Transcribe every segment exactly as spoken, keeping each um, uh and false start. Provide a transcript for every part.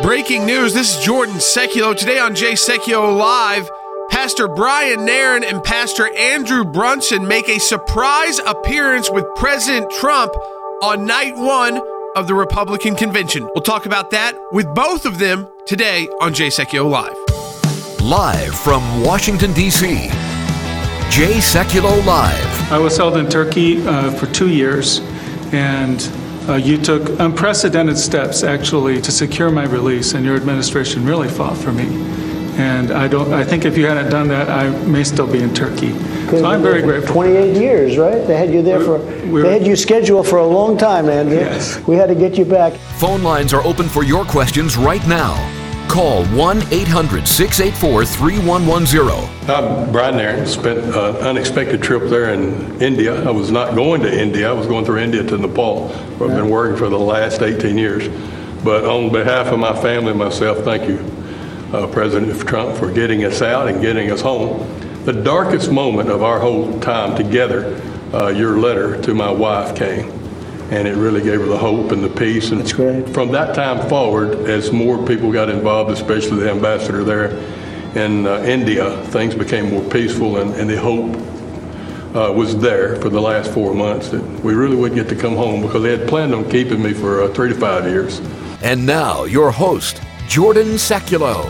Breaking news, this is Jordan Seculo. Today on Jay Seculo Live, Pastor Brian Nairn and Pastor Andrew Brunson make a surprise appearance with President Trump on night one of the Republican convention. We'll talk about that with both of them today on Jay Seculo Live. Live from Washington, D C, Jay Seculo Live. I was held in Turkey uh, for two years, and Uh, you took unprecedented steps, actually, to secure my release, and your administration really fought for me. And I don't. I think if you hadn't done that, I may still be in Turkey. So I'm very grateful. twenty-eight years, right? They had you there for. We're, they had you scheduled for a long time, Andrew. Yes. We had to get you back. Phone lines are open for your questions right now. Call one eight hundred six eight four three one one zero. I'm Brian Nairn. Spent an unexpected trip there in India. I was not going to India. I was going through India to Nepal, where I've been working for the last eighteen years. But on behalf of my family and myself, thank you, uh, President Trump, for getting us out and getting us home. The darkest moment of our whole time together, uh, your letter to my wife came. And it really gave her the hope and the peace. And That's great. From that time forward, as more people got involved, especially the ambassador there in uh, India, things became more peaceful, and, and the hope uh, was there for the last four months that we really would get to come home, because they had planned on keeping me for uh, three to five years. And now, your host, Jordan Seculo.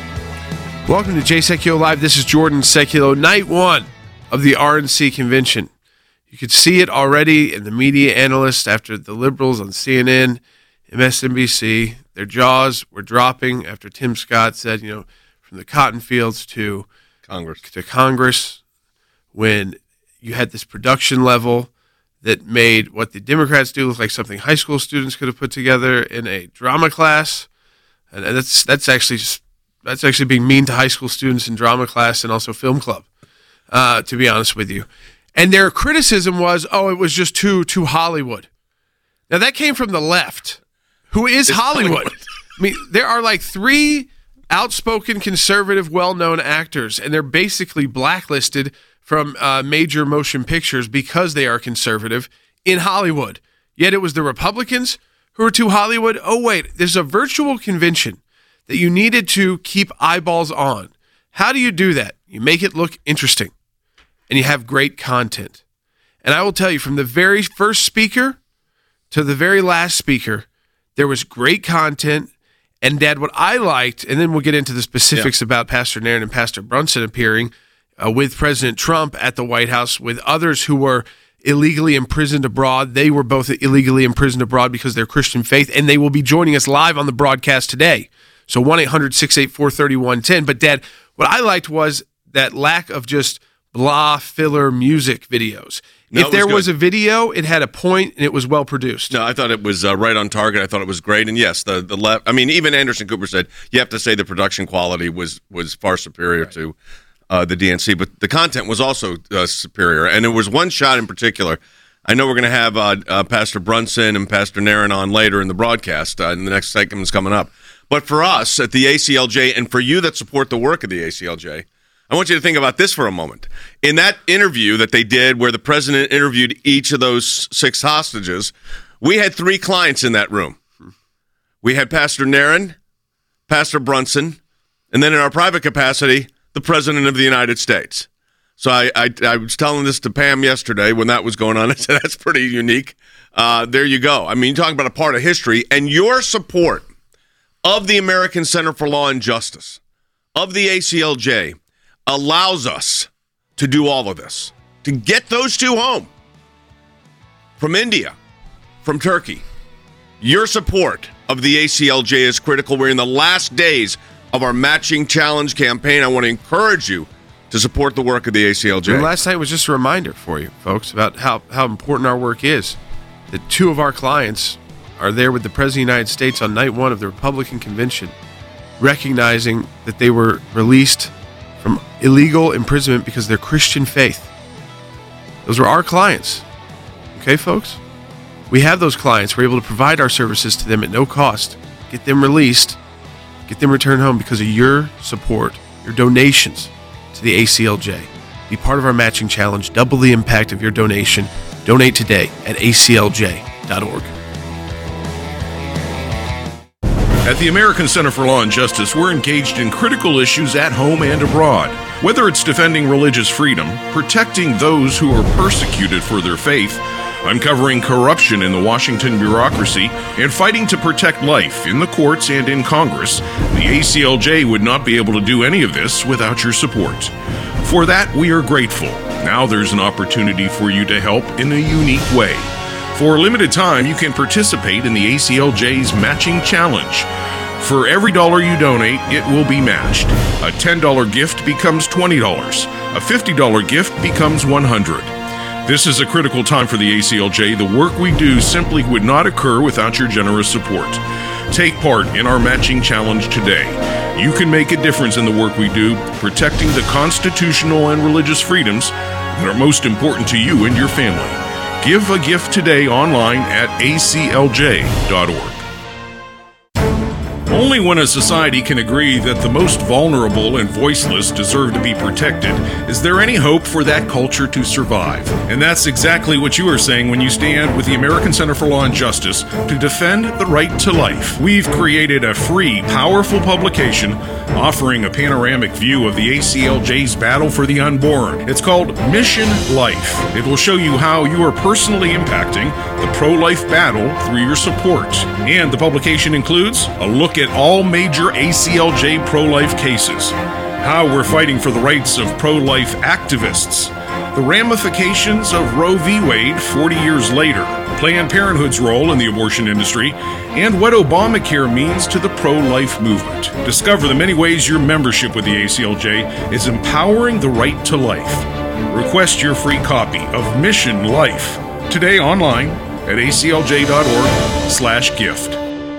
Welcome to Jay Seculo Live. This is Jordan Seculo, night one of the R N C convention. You could see it already in the media analysts after the liberals on C N N, M S N B C. Their jaws were dropping after Tim Scott said, you know, from the cotton fields to Congress, to Congress, when you had this production level that made what the Democrats do look like something high school students could have put together in a drama class. And that's that's actually just, that's actually being mean to high school students in drama class and also film club, uh, to be honest with you. And their criticism was, oh, it was just too too Hollywood. Now, that came from the left, who is Hollywood. Hollywood. I mean, there are like three outspoken conservative, well-known actors, and they're basically blacklisted from uh, major motion pictures because they are conservative in Hollywood. Yet it was the Republicans who were too Hollywood. Oh, wait, there's a virtual convention that you needed to keep eyeballs on. How do you do that? You make it look interesting. And you have great content. And I will tell you, from the very first speaker to the very last speaker, there was great content. And, Dad, what I liked, and then we'll get into the specifics yeah. about Pastor Nairn and Pastor Brunson appearing uh, with President Trump at the White House, with others who were illegally imprisoned abroad. They were both illegally imprisoned abroad because of their Christian faith, and they will be joining us live on the broadcast today. So one eight hundred six eight four three one one zero. But, Dad, what I liked was that lack of just blah filler music videos. No, if there was, was a video, it had a point and it was well produced. No, I thought it was uh, right on target. I thought it was great. And yes, the the left. I mean, even Anderson Cooper said you have to say the production quality was was far superior right. to uh, the D N C, but the content was also uh, superior. And there was one shot in particular. I know we're going to have uh, uh, Pastor Brunson and Pastor Nairn on later in the broadcast, uh, and the next segment's coming up. But for us at the A C L J, and for you that support the work of the A C L J, I want you to think about this for a moment. In that interview that they did where the president interviewed each of those six hostages, we had three clients in that room. We had Pastor Nairn, Pastor Brunson, and then in our private capacity, the President of the United States. So I, I, I was telling this to Pam yesterday when that was going on. I said, that's pretty unique. Uh, there you go. I mean, you're talking about a part of history, and your support of the American Center for Law and Justice, of the A C L J, allows us to do all of this, to get those two home from India, from Turkey. Your support of the A C L J is critical. We're in the last days of our Matching Challenge campaign. I want to encourage you to support the work of the A C L J. And last night was just a reminder for you, folks, about how, how important our work is. That two of our clients are there with the President of the United States on night one of the Republican convention, recognizing that they were released from illegal imprisonment because of their Christian faith. Those were our clients. Okay, folks? We have those clients. We're able to provide our services to them at no cost, get them released, get them returned home because of your support, your donations to the A C L J. Be part of our matching challenge. Double the impact of your donation. Donate today at A C L J dot org. At the American Center for Law and Justice, we're engaged in critical issues at home and abroad. Whether it's defending religious freedom, protecting those who are persecuted for their faith, uncovering corruption in the Washington bureaucracy, and fighting to protect life in the courts and in Congress, the A C L J would not be able to do any of this without your support. For that, we are grateful. Now there's an opportunity for you to help in a unique way. For a limited time, you can participate in the A C L J's Matching Challenge. For every dollar you donate, it will be matched. A ten dollars gift becomes twenty dollars. A fifty dollars gift becomes one hundred dollars. This is a critical time for the A C L J. The work we do simply would not occur without your generous support. Take part in our Matching Challenge today. You can make a difference in the work we do, protecting the constitutional and religious freedoms that are most important to you and your family. Give a gift today online at A C L J dot org. Only when a society can agree that the most vulnerable and voiceless deserve to be protected is there any hope for that culture to survive. And that's exactly what you are saying when you stand with the American Center for Law and Justice to defend the right to life. We've created a free, powerful publication offering a panoramic view of the A C L J's battle for the unborn. It's called Mission Life. It will show you how you are personally impacting the pro-life battle through your support. And the publication includes a look at all major A C L J pro-life cases, how we're fighting for the rights of pro-life activists, the ramifications of Roe v. Wade forty years later, Planned Parenthood's role in the abortion industry, and what Obamacare means to the pro-life movement. Discover the many ways your membership with the A C L J is empowering the right to life. Request your free copy of Mission Life today online at A C L J dot org slash gift.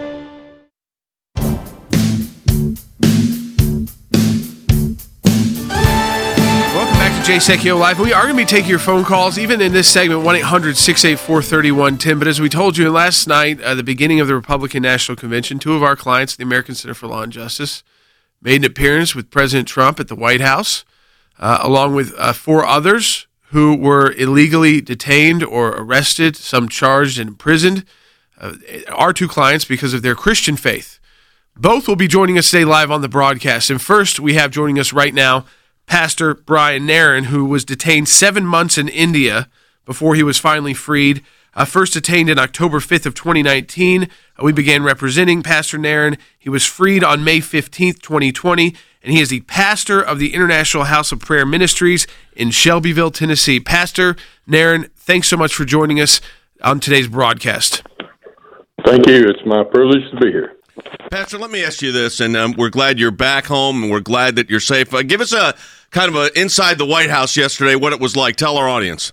Jay Secchio Live. We are going to be taking your phone calls, even in this segment, one eight hundred six eight four three one one zero. But as we told you last night, at the beginning of the Republican National Convention, two of our clients, the American Center for Law and Justice, made an appearance with President Trump at the White House, uh, along with uh, four others who were illegally detained or arrested, some charged and imprisoned. Uh, our two clients because of their Christian faith. Both will be joining us today live on the broadcast. And first, we have joining us right now Pastor Brian Nairn, who was detained seven months in India before he was finally freed. Uh, first detained on October fifth of twenty nineteen, uh, we began representing Pastor Nairn. He was freed on May fifteenth, twenty twenty, and he is the pastor of the International House of Prayer Ministries in Shelbyville, Tennessee. Pastor Nairn, thanks so much for joining us on today's broadcast. Thank you. It's my privilege to be here. Pastor, let me ask you this, and um, we're glad you're back home, and we're glad that you're safe. Uh, give us a kind of a inside the White House yesterday, what it was like. Tell our audience.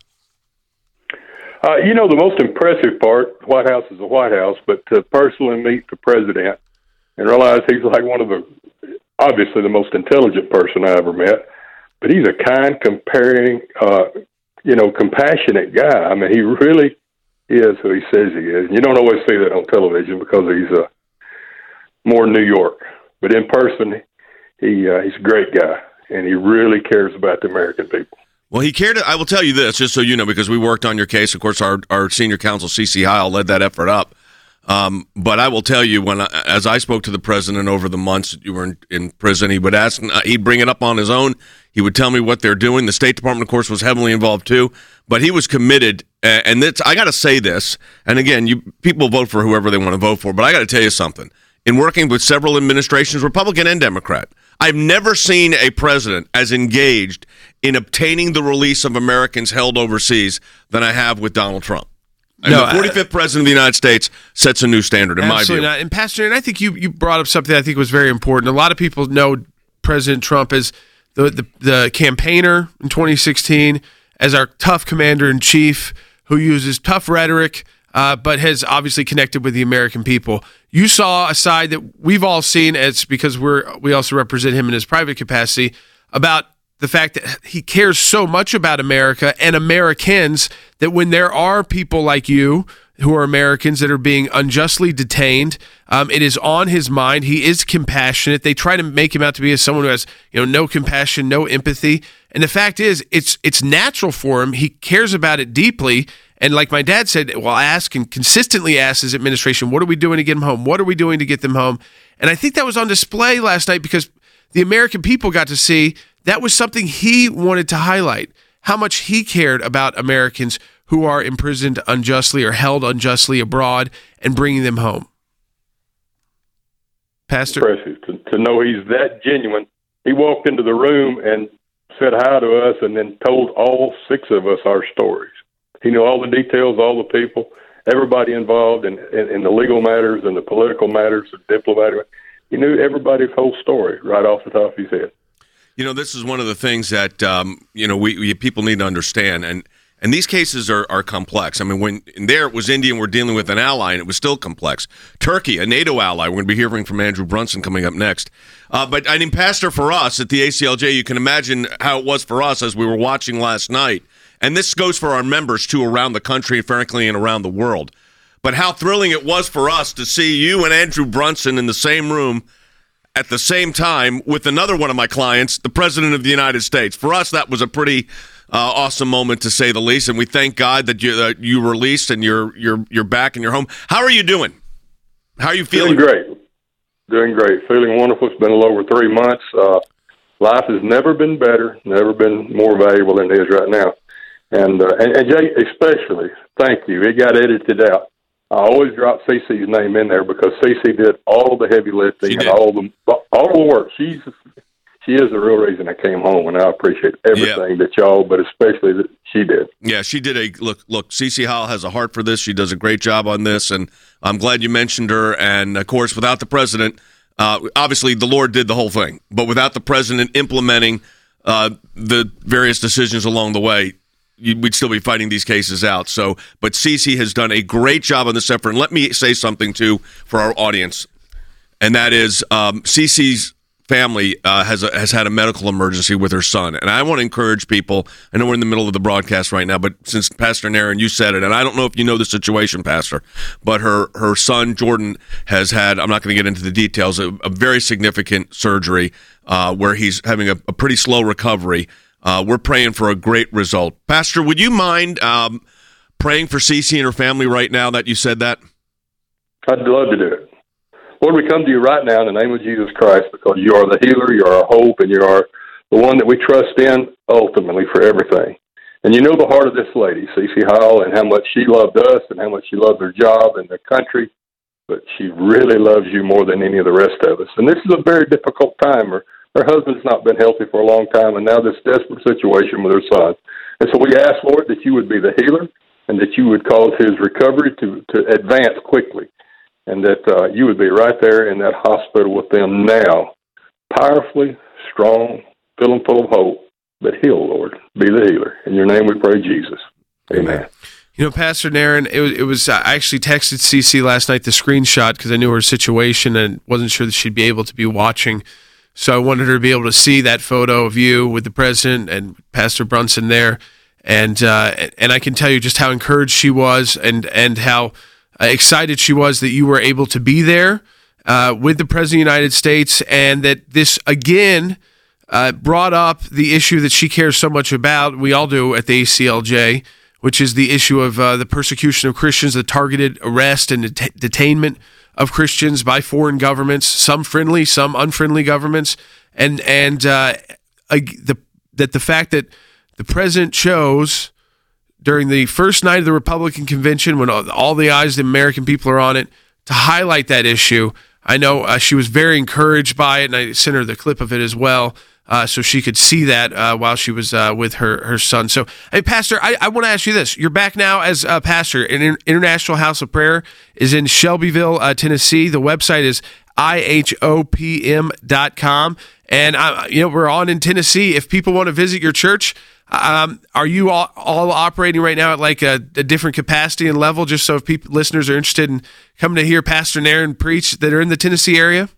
Uh, you know, the most impressive part, the White House is the White House, but to personally meet the president and realize he's like one of the, obviously the most intelligent person I ever met, but he's a kind, comparing, uh, you know, compassionate guy. I mean, he really is who he says he is. You don't always see that on television because he's a more New York, but in person, he uh, he's a great guy, and he really cares about the American people. Well, he cared. I will tell you this, just so you know, because we worked on your case. Of course, our, our senior counsel, C C Heil, led that effort up. Um, but I will tell you, when I, as I spoke to the president over the months that you were in, in prison, he would ask, he'd bring it up on his own. He would tell me what they're doing. The State Department, of course, was heavily involved too. But he was committed, and it's, I got to say this. And again, you people vote for whoever they want to vote for. But I got to tell you something. In working with several administrations, Republican and Democrat, I've never seen a president as engaged in obtaining the release of Americans held overseas than I have with Donald Trump. And no, the forty-fifth I, president of the United States sets a new standard, in my view. Absolutely not. And Pastor, and I think you, you brought up something I think was very important. A lot of people know President Trump as the, the, the campaigner in twenty sixteen, as our tough commander-in-chief who uses tough rhetoric, Uh, but has obviously connected with the American people. You saw a side that we've all seen, as because we're we also represent him in his private capacity, about the fact that he cares so much about America and Americans that when there are people like you who are Americans that are being unjustly detained. Um, it is on his mind. He is compassionate. They try to make him out to be as someone who has, you know, no compassion, no empathy. And the fact is, it's it's natural for him. He cares about it deeply. And like my dad said, well, ask and consistently ask his administration, what are we doing to get them home? What are we doing to get them home? And I think that was on display last night because the American people got to see that was something he wanted to highlight, how much he cared about Americans who are imprisoned unjustly or held unjustly abroad and bringing them home. Pastor? Impressive to, to know he's that genuine. He walked into the room and said hi to us and then told all six of us our stories. He knew all the details, all the people, everybody involved in, in, in the legal matters and the political matters, the diplomatic. He knew everybody's whole story right off the top of his head. You know, this is one of the things that, um, you know, we, we people need to understand. And And these cases are, are complex. I mean, when in there it was India and we're dealing with an ally, and it was still complex. Turkey, a NATO ally. We're going to be hearing from Andrew Brunson coming up next. Uh, but, I mean, Pastor, for us at the A C L J, you can imagine how it was for us as we were watching last night. And this goes for our members, too, around the country, frankly, and around the world. But how thrilling it was for us to see you and Andrew Brunson in the same room at the same time with another one of my clients, the President of the United States. For us, that was a pretty uh, awesome moment, to say the least, and we thank God that you uh, you released and you're you're you're back and you're home. How are you doing? How are you feeling? Doing great. Doing great. Feeling wonderful. It's been a little over three months. Uh, life has never been better, never been more valuable than it is right now. And, uh, and, and Jay, especially, thank you. It got edited out. I always drop Cece's name in there because Cece did all the heavy lifting and all the all the work. She's she is the real reason I came home, and I appreciate everything yeah. that y'all, but especially that she did. Yeah, she did a look. Look, Cece Howell has a heart for this. She does a great job on this, and I'm glad you mentioned her. And of course, without the president, uh, obviously the Lord did the whole thing, but without the president implementing uh, the various decisions along the way, we'd still be fighting these cases out. So, but Cece has done a great job on this effort. And let me say something, too, for our audience, and that is um, Cece's family uh, has a, has had a medical emergency with her son. And I want to encourage people. I know we're in the middle of the broadcast right now, but since Pastor Naren, you said it, and I don't know if you know the situation, Pastor, but her, her son, Jordan, has had, I'm not going to get into the details, a, a very significant surgery uh, where he's having a, a pretty slow recovery. Uh, we're praying for a great result. Pastor, would you mind um, praying for Cece and her family right now that you said that? I'd love to do it. Lord, we come to you right now in the name of Jesus Christ because you are the healer, you are our hope, and you are the one that we trust in ultimately for everything. And you know the heart of this lady, Cece Howell, and how much she loved us and how much she loved her job and the country, but she really loves you more than any of the rest of us. And this is a very difficult time. Her, her husband's not been healthy for a long time, and now this desperate situation with her son. And so we ask, Lord, that you would be the healer and that you would cause his recovery to, to advance quickly, and that uh, you would be right there in that hospital with them now, powerfully, strong, fill them full of hope, but heal, Lord. Be the healer. In your name we pray, Jesus. Amen. You know, Pastor Naren, it was, it was uh, I actually texted Cece last night the screenshot because I knew her situation and wasn't sure that she'd be able to be watching. So I wanted her to be able to see that photo of you with the president and Pastor Brunson there. And uh, and I can tell you just how encouraged she was and, and how excited she was that you were able to be there uh, with the President of the United States, and that this, again, uh, brought up the issue that she cares so much about, we all do at the A C L J, which is the issue of uh, the persecution of Christians, the targeted arrest and det- detainment of Christians by foreign governments, some friendly, some unfriendly governments, and and uh, the that the fact that the president chose during the first night of the Republican convention, when all, all the eyes of the American people are on it, to highlight that issue. I know uh, she was very encouraged by it, and I sent her the clip of it as well, uh, so she could see that uh, while she was uh, with her, her son. So, hey, Pastor, I, I want to ask you this. You're back now as a pastor. An International House of Prayer is in Shelbyville, uh, Tennessee. The website is I H O P M dot com. And, uh, you know, we're on in Tennessee. If people want to visit your church, Um, are you all, all operating right now at like a, a different capacity and level, just so if people, listeners are interested in coming to hear Pastor Naren preach that are in the Tennessee area?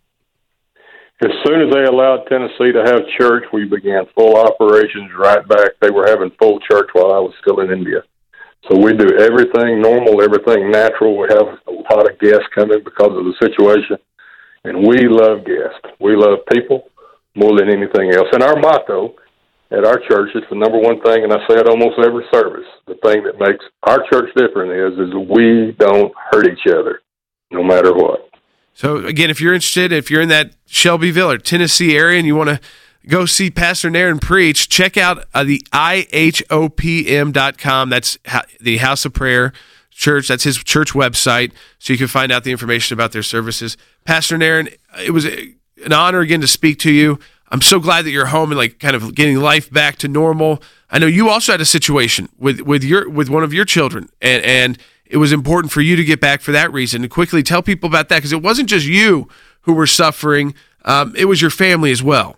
As soon as they allowed Tennessee to have church, we began full operations right back. They were having full church while I was still in India. So we do everything normal, everything natural. We have a lot of guests coming because of the situation, and we love guests. We love people more than anything else. And our motto at our church is the number one thing, and I say it almost every service, the thing that makes our church different is, is we don't hurt each other, no matter what. So, again, if you're interested, if you're in that Shelbyville or Tennessee area and you want to go see Pastor Nairn preach, check out uh, the I H O P M dot com. That's ha- the House of Prayer Church. That's his church website, so you can find out the information about their services. Pastor Nairn, it was a, an honor again to speak to you. I'm so glad that you're home and like kind of getting life back to normal. I know you also had a situation with, with your with one of your children, and, and it was important for you to get back for that reason. And quickly tell people about that, because it wasn't just you who were suffering; um, it was your family as well.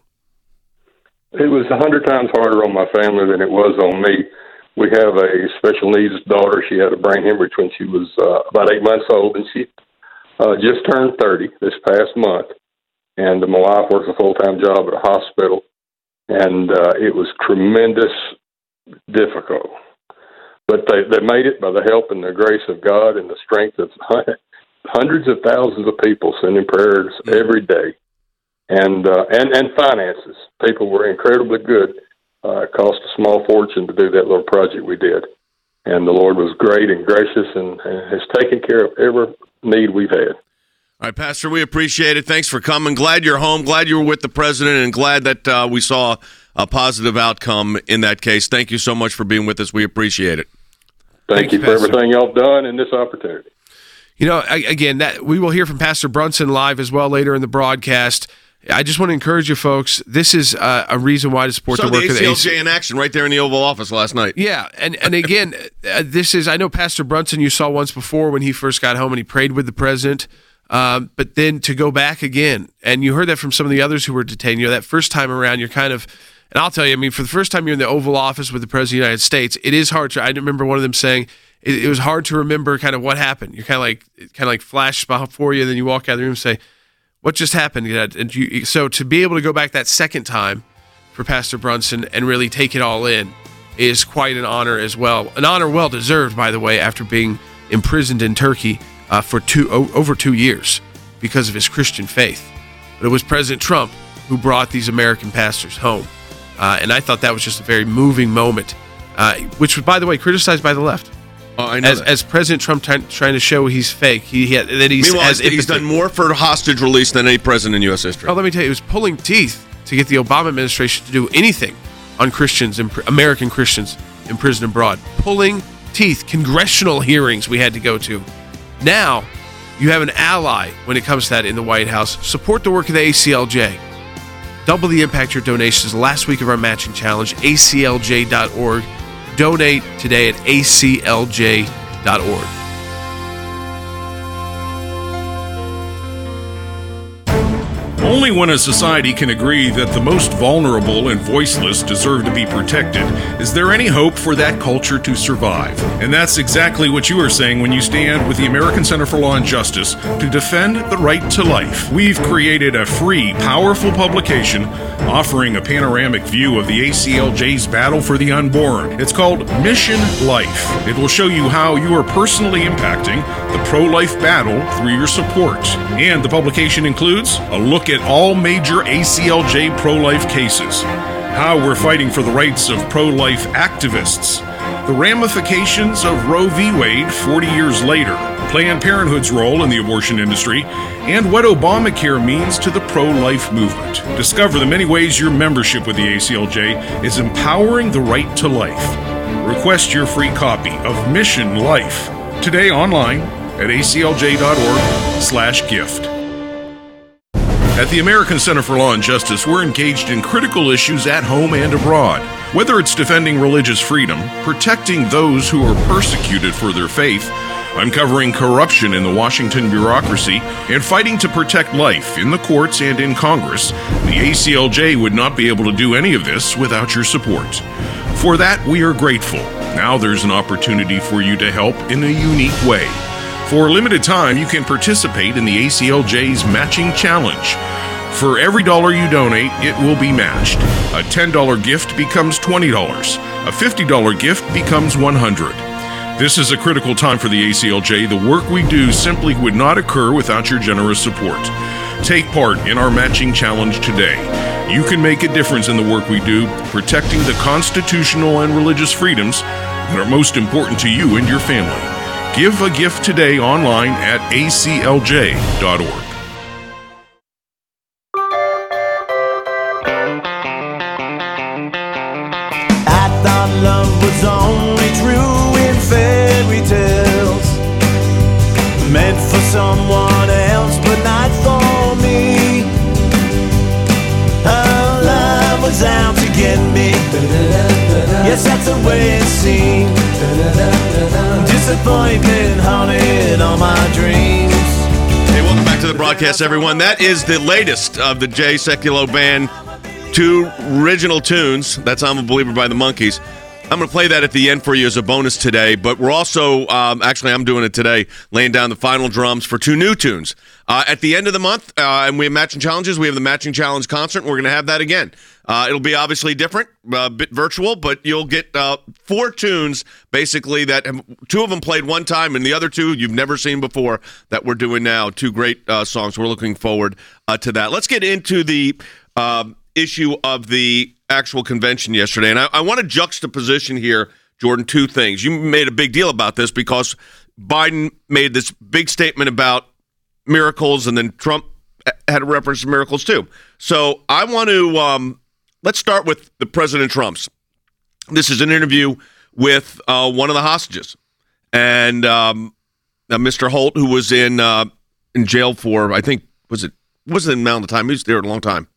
It was a hundred times harder on my family than it was on me. We have a special needs daughter. She had a brain hemorrhage when she was uh, about eight months old, and she uh, just turned thirty this past month. And my wife works a full-time job at a hospital, and uh, it was tremendous difficult. But they, they made it by the help and the grace of God and the strength of hundreds of thousands of people sending prayers every day, and uh, and, and finances. People were incredibly good. Uh, it cost a small fortune to do that little project we did. And the Lord was great and gracious and, and has taken care of every need we've had. All right, Pastor, we appreciate it. Thanks for coming. Glad you're home. Glad you were with the president, and glad that uh, we saw a positive outcome in that case. Thank you so much for being with us. We appreciate it. Thank, Thank you you, for Pastor. everything y'all done and this opportunity. You know, again, that we will hear from Pastor Brunson live as well later in the broadcast. I just want to encourage you folks, this is uh, a reason why to support So the work the of A the C L J in action right there in the Oval Office last night. Yeah, and, and again, uh, this is, I know Pastor Brunson you saw once before when he first got home and he prayed with the president, um, but then to go back again, and you heard that from some of the others who were detained, you know, that first time around, you're kind of, and I'll tell you, I mean, for the first time you're in the Oval Office with the President of the United States, it is hard to, I remember one of them saying, it, it was hard to remember kind of what happened. You're kind of like, it kind of like flashes before you, and then you walk out of the room and say, what just happened? And you, so to be able to go back that second time for Pastor Brunson and really take it all in is quite an honor as well. An honor well deserved, by the way, after being imprisoned in Turkey uh, for two o- over two years because of his Christian faith. But it was President Trump who brought these American pastors home. Uh, and I thought that was just a very moving moment, uh, which was, by the way, criticized by the left. Oh, I know as, that. as President Trump t- trying to show he's fake, he, he had, that he's Meanwhile, has he's empathy. done more for hostage release than any president in U S history. Oh, let me tell you, it was pulling teeth to get the Obama administration to do anything on Christians, imp- American Christians in prison abroad. Pulling teeth, congressional hearings we had to go to. Now, you have an ally when it comes to that in the White House. Support the work of the A C L J. Double the impact your donations. Last week of our matching challenge, A C L J dot org. Donate today at A C L J dot org. Only when a society can agree that the most vulnerable and voiceless deserve to be protected is there any hope for that culture to survive. And that's exactly what you are saying when you stand with the American Center for Law and Justice to defend the right to life. We've created a free, powerful publication offering a panoramic view of the A C L J's battle for the unborn. It's called Mission Life. It will show you how you are personally impacting the pro-life battle through your support. And the publication includes a look at all major A C L J pro-life cases, how we're fighting for the rights of pro-life activists, the ramifications of Roe v. Wade forty years later, Planned Parenthood's role in the abortion industry, and what Obamacare means to the pro-life movement. Discover the many ways your membership with the A C L J is empowering the right to life. Request your free copy of Mission Life today online at A C L J dot org slash gift. At the American Center for Law and Justice, we're engaged in critical issues at home and abroad. Whether it's defending religious freedom, protecting those who are persecuted for their faith, uncovering corruption in the Washington bureaucracy, and fighting to protect life in the courts and in Congress, the A C L J would not be able to do any of this without your support. For that, we are grateful. Now there's an opportunity for you to help in a unique way. For a limited time, you can participate in the A C L J's Matching Challenge. For every dollar you donate, it will be matched. A ten dollars gift becomes twenty dollars. A fifty dollars gift becomes one hundred dollars. This is a critical time for the A C L J. The work we do simply would not occur without your generous support. Take part in our matching challenge today. You can make a difference in the work we do, protecting the constitutional and religious freedoms that are most important to you and your family. Give a gift today online at A C L J dot org. I thought love was only true in fairy tales, meant for someone else but not for me. Her love was out to get me. Yes, that's the way it seemed. Disappointment haunted all my dreams. Hey, welcome back to the broadcast, everyone. That is the latest of the Jay Sekulow Band, two original tunes. That's I'm a Believer by the Monkees. I'm going to play that at the end for you as a bonus today, but we're also, um, actually I'm doing it today, laying down the final drums for two new tunes. Uh, at the end of the month, uh, and we have matching challenges, we have the Matching Challenge concert, and we're going to have that again. Uh, it'll be obviously different, a uh, bit virtual, but you'll get uh, four tunes, basically, that have, two of them played one time, and the other two you've never seen before that we're doing now. Two great uh, songs. We're looking forward uh, to that. Let's get into the uh, issue of the actual convention yesterday, and I, I want to juxtaposition here, Jordan, two things. You made a big deal about this because Biden made this big statement about miracles, and then Trump had a reference to miracles too. So I want to um, let's start with the President Trump's. This is an interview with uh, one of the hostages, and um, uh, Mister Holt, who was in uh, in jail for, I think, was it wasn't an amount of time. He was there a long time.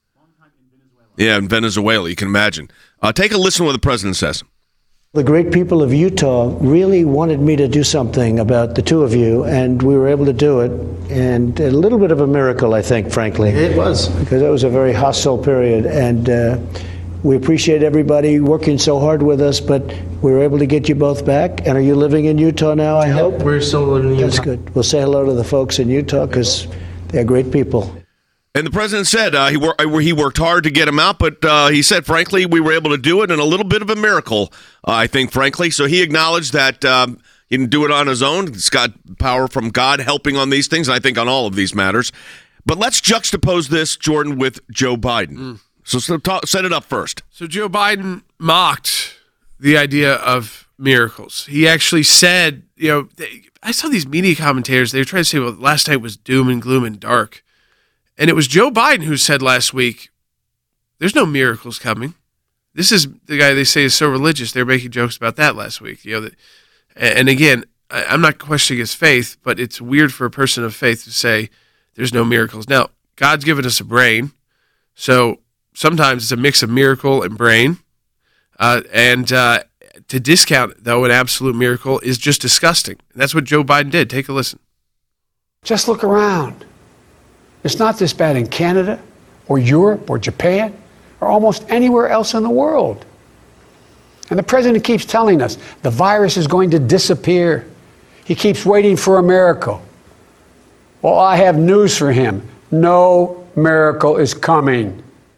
Yeah, in Venezuela, you can imagine. Uh, take a listen to what the president says. The great people of Utah really wanted me to do something about the two of you, and we were able to do it. And a little bit of a miracle, I think, frankly. It was. Because that was a very hostile period. And uh, we appreciate everybody working so hard with us, but we were able to get you both back. And are you living in Utah now, I yep, hope? We're still living in Utah. That's good. We'll say hello to the folks in Utah because they're great people. And the president said uh, he, wor- he worked hard to get him out, but uh, he said, frankly, we were able to do it, and a little bit of a miracle, uh, I think, frankly. So he acknowledged that um, he didn't do it on his own. It's got power from God helping on these things, and I think on all of these matters. But let's juxtapose this, Jordan, with Joe Biden. Mm. So, so talk, set it up first. So Joe Biden mocked the idea of miracles. He actually said, you know, they, I saw these media commentators, they were trying to say, well, last night was doom and gloom and dark. And it was Joe Biden who said last week, there's no miracles coming. This is the guy they say is so religious. They were making jokes about that last week. You know, that, and again, I'm not questioning his faith, but it's weird for a person of faith to say there's no miracles. Now, God's given us a brain, so sometimes it's a mix of miracle and brain. Uh, and uh, to discount, though, an absolute miracle is just disgusting. And that's what Joe Biden did. Take a listen. Just look around. It's not this bad in Canada or Europe or Japan or almost anywhere else in the world. And the president keeps telling us the virus is going to disappear. He keeps waiting for a miracle. Well, I have news for him. No miracle is coming.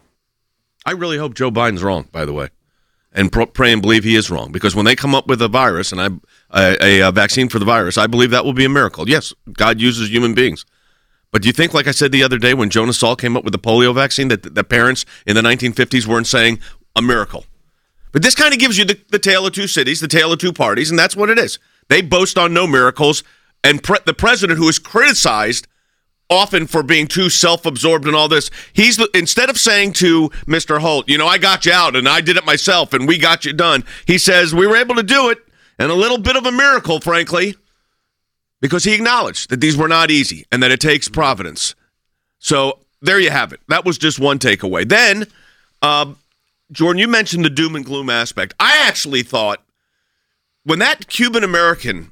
I really hope Joe Biden's wrong, by the way, and pr- pray and believe he is wrong, because when they come up with a virus and I, a, a vaccine for the virus, I believe that will be a miracle. Yes, God uses human beings. But do you think, like I said the other day, when Jonas Salk came up with the polio vaccine, that the parents in the nineteen fifties weren't saying a miracle? But this kind of gives you the, the tale of two cities, the tale of two parties, and that's what it is. They boast on no miracles, and pre- the president, who is criticized often for being too self-absorbed and all this, he's instead of saying to Mister Holt, you know, I got you out, and I did it myself, and we got you done, he says, we were able to do it, and a little bit of a miracle, frankly, because he acknowledged that these were not easy and that it takes providence. So there you have it. That was just one takeaway. Then, uh, Jordan, you mentioned the doom and gloom aspect. I actually thought when that Cuban-American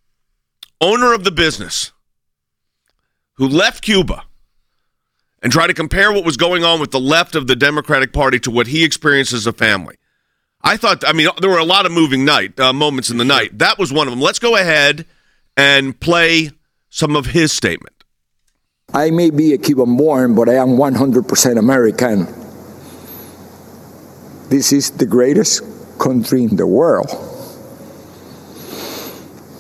owner of the business who left Cuba and tried to compare what was going on with the left of the Democratic Party to what he experienced as a family, I thought, I mean, there were a lot of moving night uh, moments in the night. That was one of them. Let's go ahead and play some of his statement. I may be a Cuban born, but I am one hundred percent American. This is the greatest country in the world.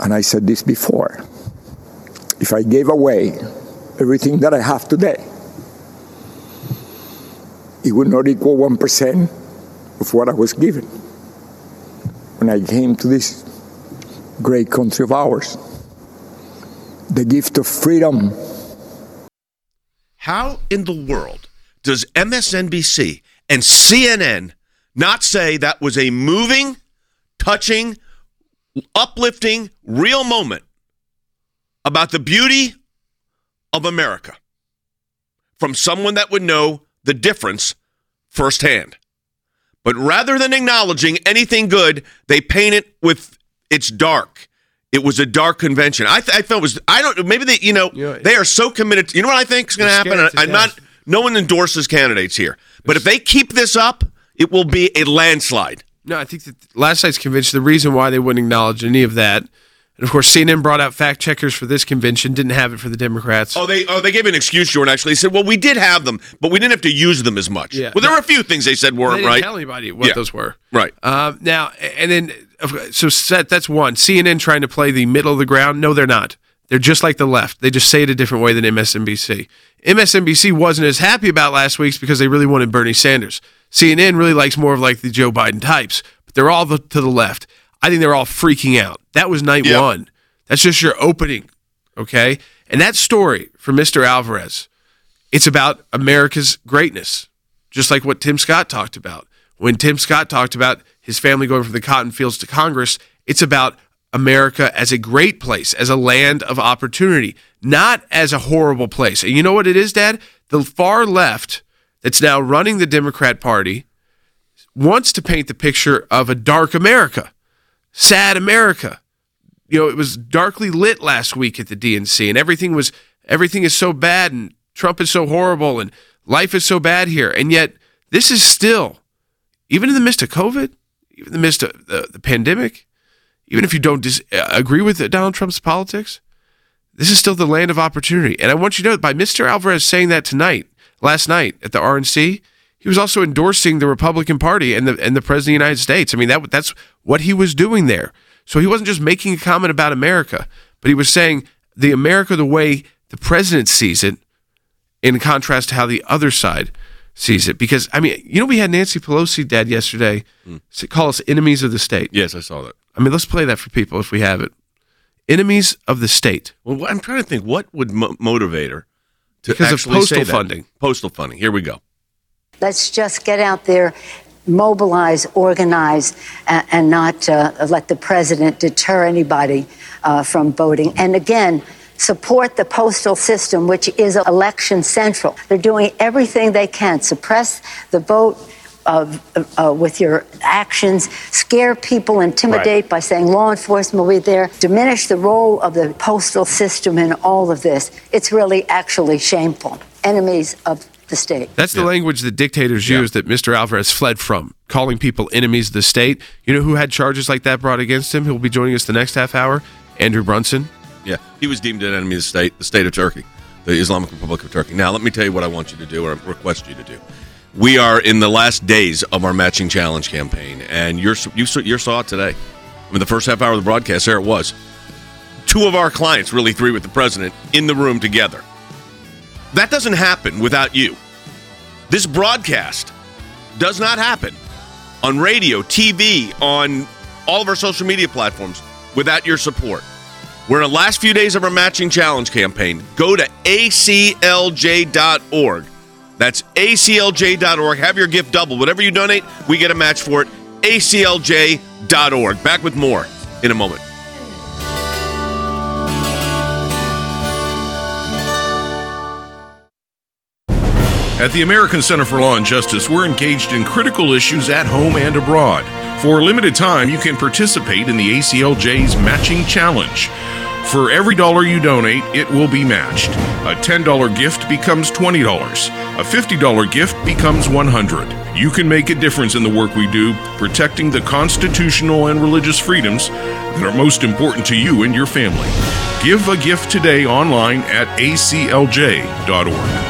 And I said this before. If I gave away everything that I have today, it would not equal one percent of what I was given when I came to this great country of ours. The gift of freedom. How in the world does M S N B C and C N N not say that was a moving, touching, uplifting, real moment about the beauty of America from someone that would know the difference firsthand? But rather than acknowledging anything good, they paint it with it's dark. It was a dark convention. I, th- I felt it was, I don't, maybe they, you know, you know they are so committed. To, you know what I think is going to happen? I'm not, no one endorses candidates here. But if they keep this up, it will be a landslide. No, I think that last night's convention, the reason why they wouldn't acknowledge any of that, and of course, C N N brought out fact checkers for this convention, didn't have it for the Democrats. Oh, they oh they gave an excuse, Jordan, actually. They said, well, we did have them, but we didn't have to use them as much. Yeah. Well, there were a few things they said weren't they didn't right. Tell anybody what yeah. those were. Right. Um, now, and then, so Seth, that's one. C N N trying to play the middle of the ground. No, they're not. They're just like the left. They just say it a different way than M S N B C. M S N B C wasn't as happy about last week's because they really wanted Bernie Sanders. C N N really likes more of like the Joe Biden types, but they're all the, to the left. I think they're all freaking out. That was night yep. one. That's just your opening, okay? And that story for Mister Alvarez, it's about America's greatness, just like what Tim Scott talked about. When Tim Scott talked about his family going from the cotton fields to Congress, it's about America as a great place, as a land of opportunity, not as a horrible place. And you know what it is, Dad? The far left that's now running the Democrat Party wants to paint the picture of a dark America, sad America. You know, it was darkly lit last week at the D N C, and everything was everything is so bad, and Trump is so horrible, and life is so bad here. And yet, this is still, even in the midst of COVID, even in the midst of the, the pandemic, even if you don't dis- agree with Donald Trump's politics, this is still the land of opportunity. And I want you to know that by Mister Alvarez saying that tonight, last night at the R N C, he was also endorsing the Republican Party and the and the President of the United States. I mean, that that's what he was doing there. So he wasn't just making a comment about America, but he was saying the America the way the president sees it in contrast to how the other side sees it. Because, I mean, you know, we had Nancy Pelosi, Dad, yesterday mm. call us enemies of the state. Yes, I saw that. I mean, let's play that for people if we have it. Enemies of the state. Well, I'm trying to think, what would mo- motivate her to because actually of postal say that? funding. Postal funding. Here we go. Let's just get out there, mobilize, organize, uh, and not uh, let the president deter anybody uh, from voting. And again, support the postal system, which is election central. They're doing everything they can. Suppress the vote uh, uh, with your actions, scare people, intimidate right. by saying law enforcement will be there, diminish the role of the postal system in all of this. It's really actually shameful. Enemies of the state. That's the yeah. language that dictators yeah. use that Mister Alvarez fled from, calling people enemies of the state. You know who had charges like that brought against him? He'll be joining us the next half hour. Andrew Brunson. Yeah, he was deemed an enemy of the state, the state of Turkey, the Islamic Republic of Turkey. Now, let me tell you what I want you to do, or request you to do. We are in the last days of our Matching Challenge campaign, and you're, you, you saw it today. I mean, the first half hour of the broadcast, there it was. Two of our clients, really three with the president, in the room together. That doesn't happen without you. This broadcast does not happen on radio, T V, on all of our social media platforms without your support. We're in the last few days of our Matching Challenge campaign. Go to A C L J dot org. That's A C L J dot org. Have your gift double. Whatever you donate, we get a match for it. A C L J dot org. Back with more in a moment. At the American Center for Law and Justice, we're engaged in critical issues at home and abroad. For a limited time, you can participate in the A C L J's Matching Challenge. For every dollar you donate, it will be matched. A ten dollars gift becomes twenty dollars. A fifty dollars gift becomes one hundred dollars. You can make a difference in the work we do, protecting the constitutional and religious freedoms that are most important to you and your family. Give a gift today online at A C L J dot org.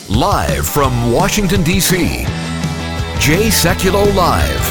Live from Washington, D C, Jay Sekulow Live.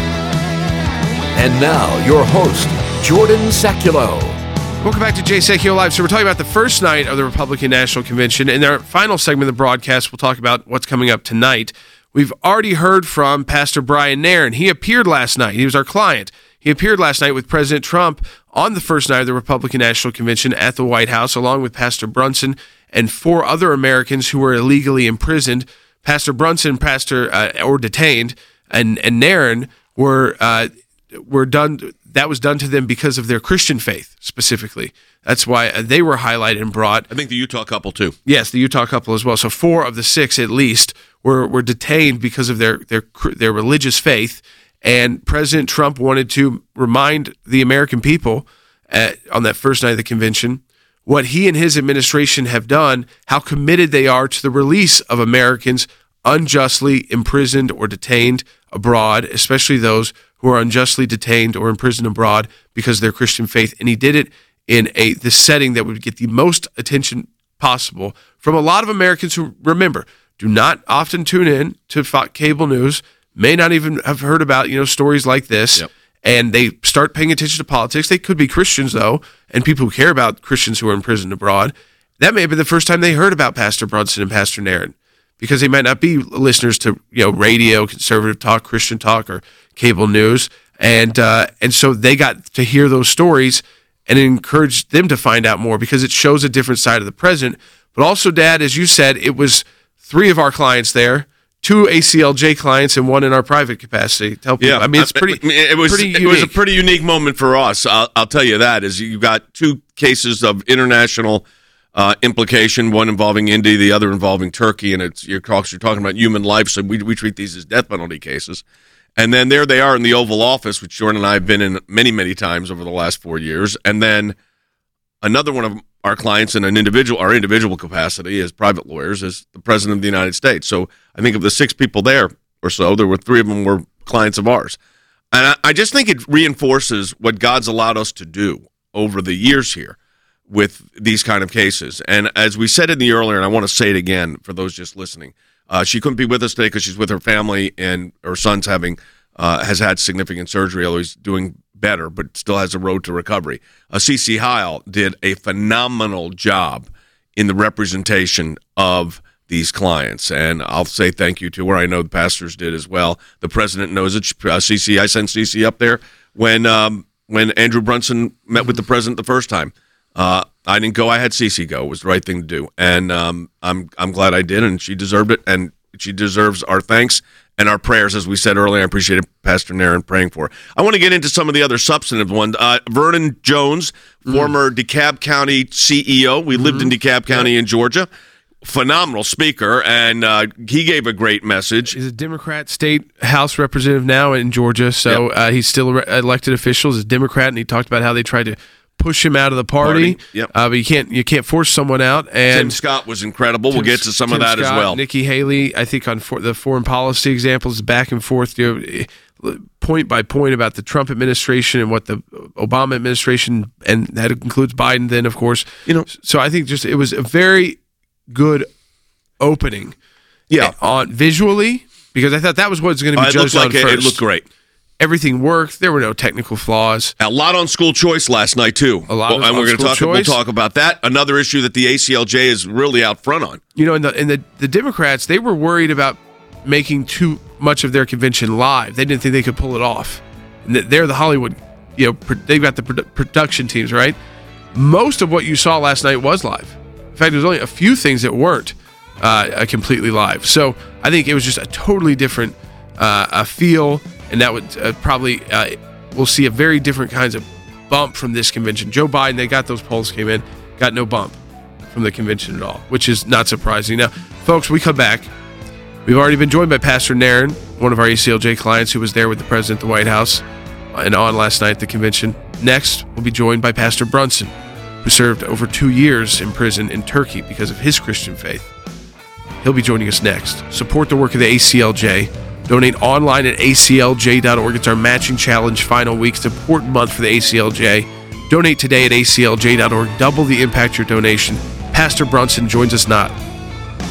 And now, your host, Jordan Sekulow. Welcome back to Jay Sekulow Live. So we're talking about the first night of the Republican National Convention. In our final segment of the broadcast, we'll talk about what's coming up tonight. We've already heard from Pastor Brian Nairn. He appeared last night. He was our client. He appeared last night with President Trump on the first night of the Republican National Convention at the White House, along with Pastor Brunson and four other Americans who were illegally imprisoned. Pastor Brunson, Pastor uh, or detained, and and Nairn were uh, were done. That was done to them because of their Christian faith, specifically. That's why they were highlighted and brought. I think the Utah couple, too. Yes, the Utah couple as well. So four of the six, at least, were were detained because of their their their religious faith. And President Trump wanted to remind the American people at, on that first night of the convention what he and his administration have done, how committed they are to the release of Americans unjustly imprisoned or detained abroad, especially those who are unjustly detained or imprisoned abroad because of their Christian faith. And he did it in a the setting that would get the most attention possible from a lot of Americans who, remember, do not often tune in to cable news, may not even have heard about, you know, stories like this. Yep. And they start paying attention to politics. They could be Christians, though, and people who care about Christians who are imprisoned abroad. That may have been the first time they heard about Pastor Brunson and Pastor Nairn, because they might not be listeners to, you know, radio, conservative talk, Christian talk, or cable news. And uh, and so they got to hear those stories, and it encouraged them to find out more because it shows a different side of the president. But also, Dad, as you said, it was three of our clients there, two A C L J clients and one in our private capacity. Tell people, yeah, I mean, it's pretty. I mean, it was pretty it unique. was a pretty unique moment for us. I'll, I'll tell you that. Is you got two cases of international uh, implication, one involving India, the other involving Turkey, and it's you're, you're talking about human life. So we we treat these as death penalty cases. And then there they are in the Oval Office, which Jordan and I have been in many, many times over the last four years. And then another one of our clients in an individual, our individual capacity as private lawyers, is the President of the United States. So I think of the six people there or so, there were three of them were clients of ours. And I, I just think it reinforces what God's allowed us to do over the years here with these kind of cases. And as we said in the earlier, and I want to say it again for those just listening, Uh, she couldn't be with us today because she's with her family, and her son's having uh, has had significant surgery, although he's doing better, but still has a road to recovery. Uh, Cece Heil did a phenomenal job in the representation of these clients, and I'll say thank you to her. I know the pastors did as well. The president knows it. Uh, Cece, I sent Cece up there when um, when Andrew Brunson met with the president the first time. Uh, I didn't go. I had Cece go. It was the right thing to do, and um, I'm I'm glad I did, and she deserved it, and she deserves our thanks and our prayers, as we said earlier. I appreciated Pastor Nairn praying for her. I want to get into some of the other substantive ones. Uh, Vernon Jones, mm. former DeKalb County C E O. We mm-hmm. lived in DeKalb County yeah. in Georgia. Phenomenal speaker, and uh, he gave a great message. He's a Democrat state House representative now in Georgia, so yep. uh, he's still an elected official. He's a Democrat, and he talked about how they tried to push him out of the party, party. Yep. uh, but you can't you can't force someone out. And Tim Scott was incredible. Tim, we'll get to some Tim of that Scott, as well. Nikki Haley, I think on for, the foreign policy examples, back and forth, you know, point by point about the Trump administration and what the Obama administration, and that includes Biden. Then, of course, you know. So I think just it was a very good opening. Yeah, on visually, because I thought that was what's going to be uh, judged like on it, first. It looked great. Everything worked. There were no technical flaws. A lot on school choice last night too. A lot, well, of, and we're going to talk. Choice. We'll talk about that. Another issue that the A C L J is really out front on. You know, and the and the, the Democrats, they were worried about making too much of their convention live. They didn't think they could pull it off. And they're the Hollywood. You know, they've got the produ- production teams, right? Most of what you saw last night was live. In fact, there's only a few things that weren't uh, completely live. So I think it was just a totally different uh, a feel. And that would uh, probably, uh, we'll see a very different kinds of bump from this convention. Joe Biden, they got those polls came in, got no bump from the convention at all, which is not surprising. Now, folks, we come back. We've already been joined by Pastor Nairn, one of our A C L J clients who was there with the president at the White House and on last night at the convention. Next, we'll be joined by Pastor Brunson, who served over two years in prison in Turkey because of his Christian faith. He'll be joining us next. Support the work of the A C L J. Donate online at A C L J dot org. It's our matching challenge final week. It's an important month for the A C L J. Donate today at A C L J dot org. Double the impact of your donation. Pastor Brunson joins us not.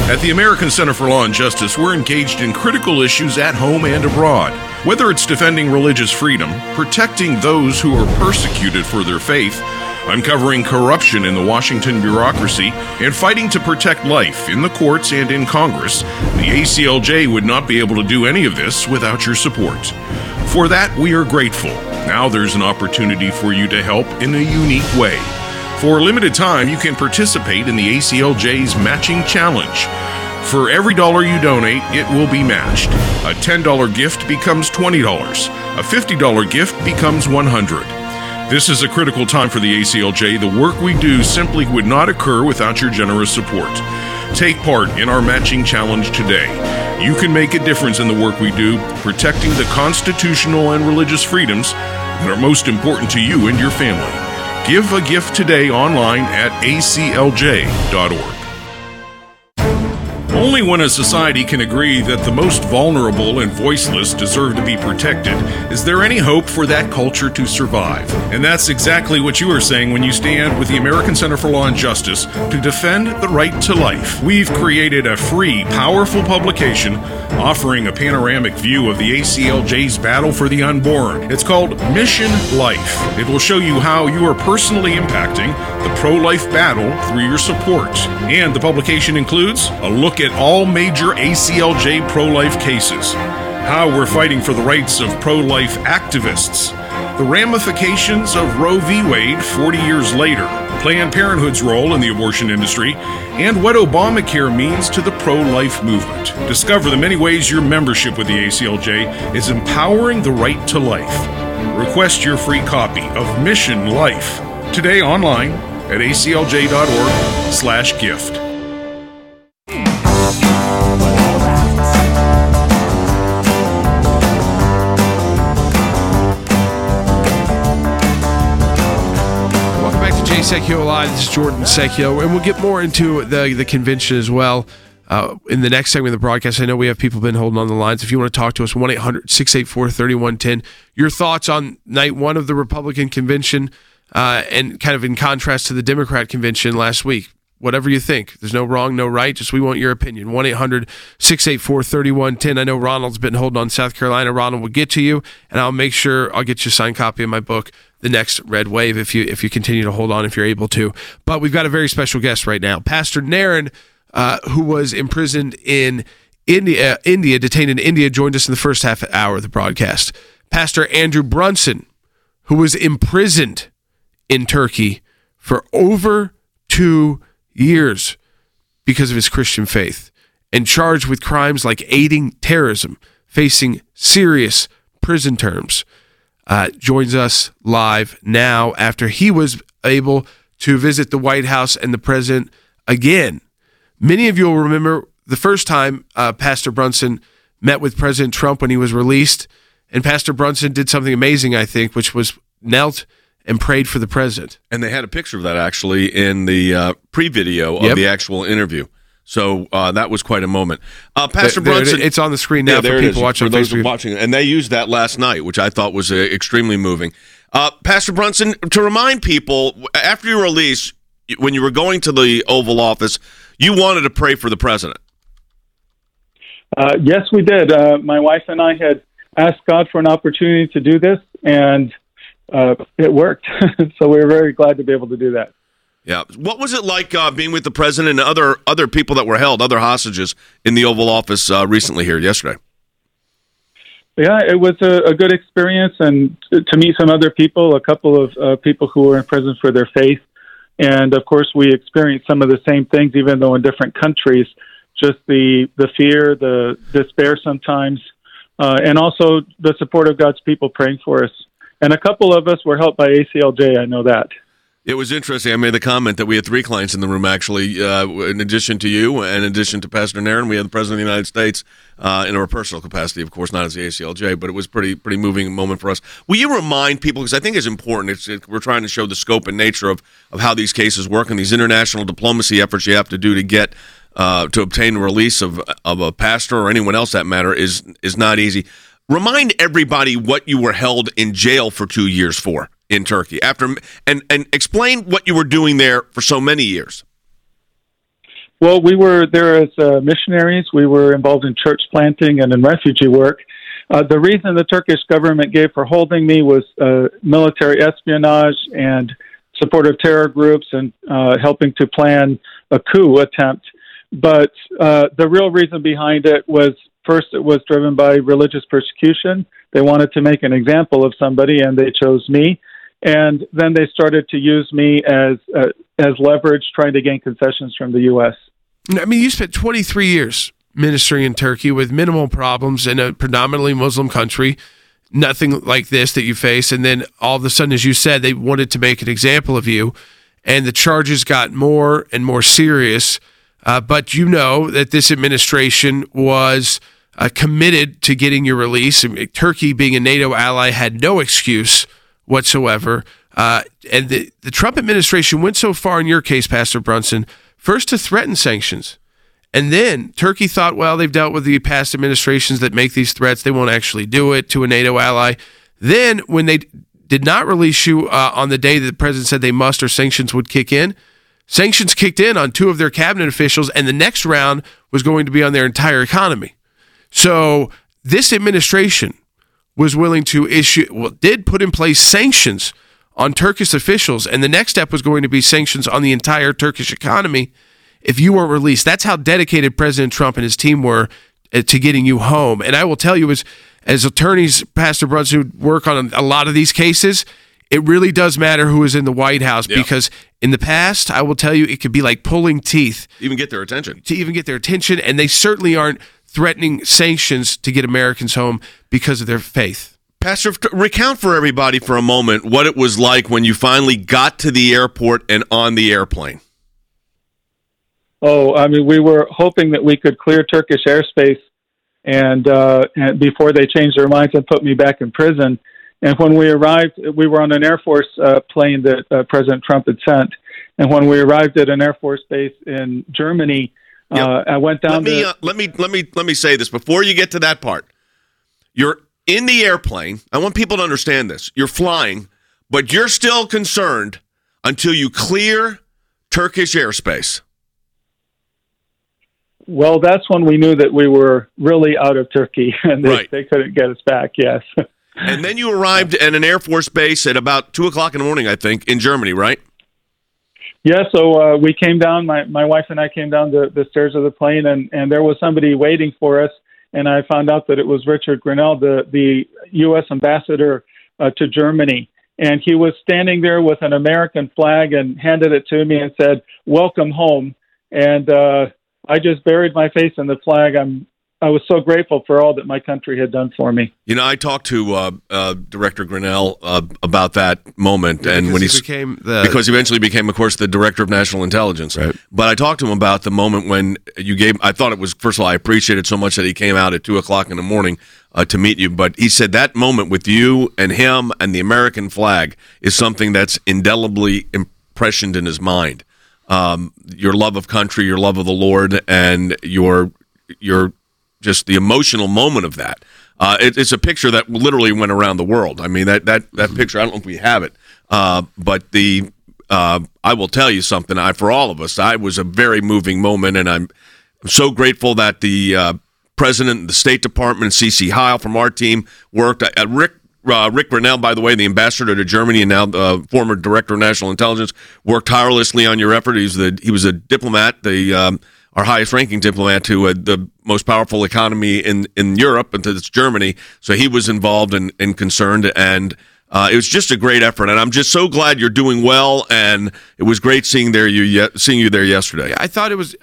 At the American Center for Law and Justice, we're engaged in critical issues at home and abroad. Whether it's defending religious freedom, protecting those who are persecuted for their faith, uncovering corruption in the Washington bureaucracy, and fighting to protect life in the courts and in Congress, the A C L J would not be able to do any of this without your support. For that, we are grateful. Now there's an opportunity for you to help in a unique way. For a limited time, you can participate in the A C L J's Matching Challenge. For every dollar you donate, it will be matched. A ten dollars gift becomes twenty dollars. A fifty dollars gift becomes one hundred dollars. This is a critical time for the A C L J. The work we do simply would not occur without your generous support. Take part in our matching challenge today. You can make a difference in the work we do, protecting the constitutional and religious freedoms that are most important to you and your family. Give a gift today online at A C L J dot org. Only when a society can agree that the most vulnerable and voiceless deserve to be protected is there any hope for that culture to survive. And that's exactly what you are saying when you stand with the American Center for Law and Justice to defend the right to life. We've created a free, powerful publication offering a panoramic view of the A C L J's battle for the unborn. It's called Mission Life. It will show you how you are personally impacting the pro-life battle through your support. And the publication includes a look at all major A C L J pro-life cases, how we're fighting for the rights of pro-life activists, the ramifications of Roe v. Wade forty years later, Planned Parenthood's role in the abortion industry, and what Obamacare means to the pro-life movement. Discover the many ways your membership with the A C L J is empowering the right to life. Request your free copy of Mission Life today online at A C L J dot org slash gift. Secular Live. This is Jordan Secular, and we'll get more into the the convention as well uh, in the next segment of the broadcast. I know we have people been holding on the lines. If you want to talk to us, one eight hundred six eight four three one one zero. Your thoughts on night one of the Republican convention uh, and kind of in contrast to the Democrat convention last week. Whatever you think. There's no wrong, no right. Just we want your opinion. one eight hundred six eight four three one one zero. I know Ronald's been holding on South Carolina. Ronald will get to you, and I'll make sure I'll get you a signed copy of my book, The Next Red Wave, if you if you continue to hold on, if you're able to. But we've got a very special guest right now. Pastor Nairn, uh, who was imprisoned in India, India, detained in India, joined us in the first half hour of the broadcast. Pastor Andrew Brunson, who was imprisoned in Turkey for over two years because of his Christian faith and charged with crimes like aiding terrorism, facing serious prison terms, uh, joins us live now after he was able to visit the White House and the president again. Many of you will remember the first time uh, Pastor Brunson met with President Trump when he was released, and Pastor Brunson did something amazing, I think, which was knelt and prayed for the president. And they had a picture of that actually in the uh, pre-video of Yep. the actual interview. So uh, that was quite a moment. Uh, Pastor There- there- Brunson, it's on the screen now Yeah, for there it people is, watching for on those Facebook. watching, and they used that last night, which I thought was uh, extremely moving. Uh, Pastor Brunson, to remind people, after your release, when you were going to the Oval Office, you wanted to pray for the president. Uh, yes, we did. Uh, my wife and I had asked God for an opportunity to do this, and uh, it worked. So we were very glad to be able to do that. Yeah. What was it like uh, being with the president and other other people that were held, other hostages in the Oval Office uh, recently here yesterday? Yeah, it was a, a good experience, and to, to meet some other people, a couple of uh, people who were in prison for their faith. And, of course, we experienced some of the same things, even though in different countries, just the, the fear, the despair sometimes, uh, and also the support of God's people praying for us. And a couple of us were helped by A C L J, I know that. It was interesting. I made the comment that we had three clients in the room, actually, uh, in addition to you, and in addition to Pastor Nairn, we had the President of the United States uh, in our personal capacity, of course, not as the A C L J, but it was pretty pretty moving moment for us. Will you remind people, because I think it's important, it's, it, we're trying to show the scope and nature of, of how these cases work and these international diplomacy efforts you have to do to get uh, to obtain the release of of a pastor or anyone else that matter is is not easy. Remind everybody what you were held in jail for two years for in Turkey, after and and explain what you were doing there for so many years. Well, we were there as uh, missionaries. We were involved in church planting and in refugee work. Uh, the reason the Turkish government gave for holding me was uh, military espionage and support of terror groups and uh, helping to plan a coup attempt. But uh, the real reason behind it was, first, it was driven by religious persecution. They wanted to make an example of somebody, and they chose me. And then they started to use me as uh, as leverage, trying to gain concessions from the U S. I mean, you spent twenty-three years ministering in Turkey with minimal problems in a predominantly Muslim country, nothing like this that you face. And then all of a sudden, as you said, they wanted to make an example of you, and the charges got more and more serious. Uh, but you know that this administration was uh, committed to getting your release. I mean, Turkey, being a NATO ally, had no excuse whatsoever. Uh, and the, the Trump administration went so far in your case, Pastor Brunson, first to threaten sanctions. And then Turkey thought, well, they've dealt with the past administrations that make these threats. They won't actually do it to a NATO ally. Then when they did not release you uh, on the day that the president said they must or sanctions would kick in, sanctions kicked in on two of their cabinet officials, and the next round was going to be on their entire economy. So this administration was willing to issue, well, did put in place sanctions on Turkish officials, and the next step was going to be sanctions on the entire Turkish economy if you weren't released. That's how dedicated President Trump and his team were uh, to getting you home. And I will tell you, as, as attorneys, Pastor Brunson, who work on a lot of these cases, it really does matter who is in the White House, yeah. because in the past, I will tell you, it could be like pulling teeth. Even get their attention. To even get their attention, and they certainly aren't threatening sanctions to get Americans home because of their faith. Pastor, recount for everybody for a moment what it was like when you finally got to the airport and on the airplane. Oh, I mean, we were hoping that we could clear Turkish airspace and, uh, and before they changed their minds and put me back in prison. And when we arrived, we were on an Air Force uh, plane that uh, President Trump had sent. And when we arrived at an Air Force base in Germany, yep. uh, I went down let me, to... Uh, let me let me let me say this before you get to that part. You're in the airplane. I want people to understand this. You're flying, but you're still concerned until you clear Turkish airspace. Well, that's when we knew that we were really out of Turkey, and they, right. they couldn't get us back, yes. And then you arrived at an Air Force base at about two o'clock in the morning, I think, in Germany, right? Yeah, so uh, we came down, my, my wife and I came down the, the stairs of the plane, and, and there was somebody waiting for us, and I found out that it was Richard Grenell, the, the U S ambassador uh, to Germany. And he was standing there with an American flag and handed it to me and said, "Welcome home." And uh, I just buried my face in the flag. I'm I was so grateful for all that my country had done for me. You know, I talked to uh, uh, Director Grenell uh, about that moment, yeah, and when he became the because he eventually became, of course, the Director of National Intelligence. Right. But I talked to him about the moment when you gave. I thought it was, first of all, I appreciated so much that he came out at two o'clock in the morning uh, to meet you. But he said that moment with you and him and the American flag is something that's indelibly impressioned in his mind. Um, your love of country, your love of the Lord, and your your just the emotional moment of that. Uh, it, it's a picture that literally went around the world. I mean, that that that picture, I don't know if we have it, uh, but the uh, I will tell you something. I, for all of us, I was a very moving moment, and I'm, I'm so grateful that the uh, President, the State Department, C C Heil from our team worked. Uh, Rick uh, Rick Grenell, by the way, the ambassador to Germany and now the uh, former Director of National Intelligence, worked tirelessly on your effort. He was the he was a diplomat, the um, our highest-ranking diplomat to uh, the most powerful economy in, in Europe, and it's Germany. So he was involved and, and concerned, and uh, it was just a great effort. And I'm just so glad you're doing well, and it was great seeing there you ye- seeing you there yesterday. Yeah, I thought it was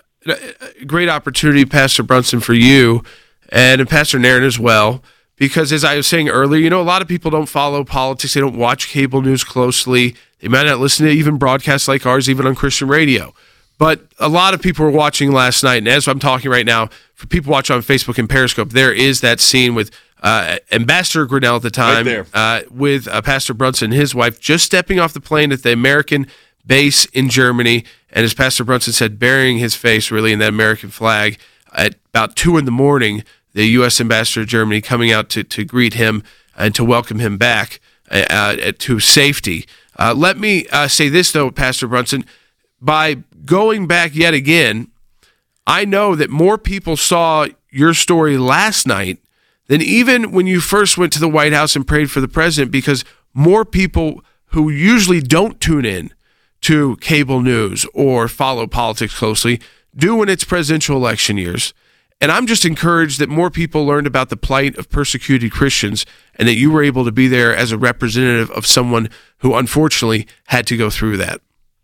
a great opportunity, Pastor Brunson, for you and Pastor Nairn as well, because as I was saying earlier, you know, a lot of people don't follow politics. They don't watch cable news closely. They might not listen to even broadcasts like ours, even on Christian radio. But a lot of people were watching last night, and as I'm talking right now, for people watching on Facebook and Periscope, there is that scene with uh, Ambassador Grenell at the time, right uh, with uh, Pastor Brunson and his wife, just stepping off the plane at the American base in Germany, and as Pastor Brunson said, burying his face really in that American flag. At about two in the morning, the U S ambassador to Germany coming out to, to greet him and to welcome him back uh, uh, to safety. Uh, let me uh, say this, though, Pastor Brunson. By going back yet again I know that more people saw your story last night than even when you first went to the White House and prayed for the president, because more people who usually don't tune in to cable news or follow politics closely do when it's presidential election years. And I'm just encouraged that more people learned about the plight of persecuted Christians and that you were able to be there as a representative of someone who unfortunately had to go through that.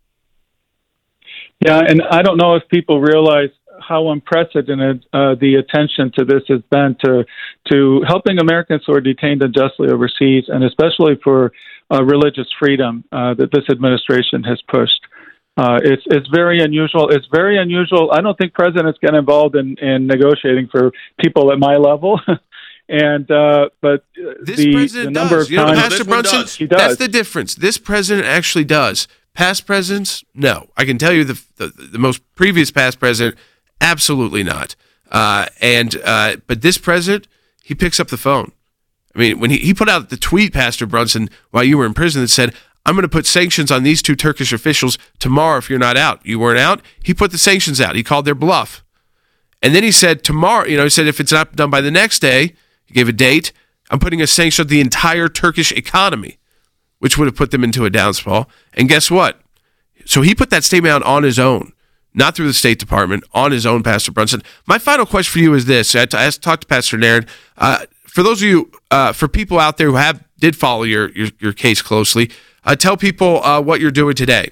Yeah, and I don't know if people realize how unprecedented uh, the attention to this has been to to helping Americans who are detained unjustly overseas, and especially for uh, religious freedom uh, that this administration has pushed. Uh, it's it's very unusual. It's very unusual. I don't think presidents get involved in, in negotiating for people at my level. and uh, but this the, president the number does. of You know, times Pastor Brunson, does. He does. That's the difference. This president actually does. Past presidents, no. I can tell you the the, the most previous past president, absolutely not. Uh, and uh, but this president, he picks up the phone. I mean, when he, he put out the tweet, Pastor Brunson, while you were in prison, that said, I'm going to put sanctions on these two Turkish officials tomorrow if you're not out. You weren't out. He put the sanctions out. He called their bluff. And then he said tomorrow, you know, he said if it's not done by the next day, he gave a date, I'm putting a sanction on the entire Turkish economy, which would have put them into a downfall. And guess what? So he put that statement out on his own, not through the State Department, on his own, Pastor Brunson. My final question for you is this. I, I talked to Pastor Nairn. Uh, for those of you, uh, for people out there who have did follow your, your, your case closely, uh, tell people uh, what you're doing today.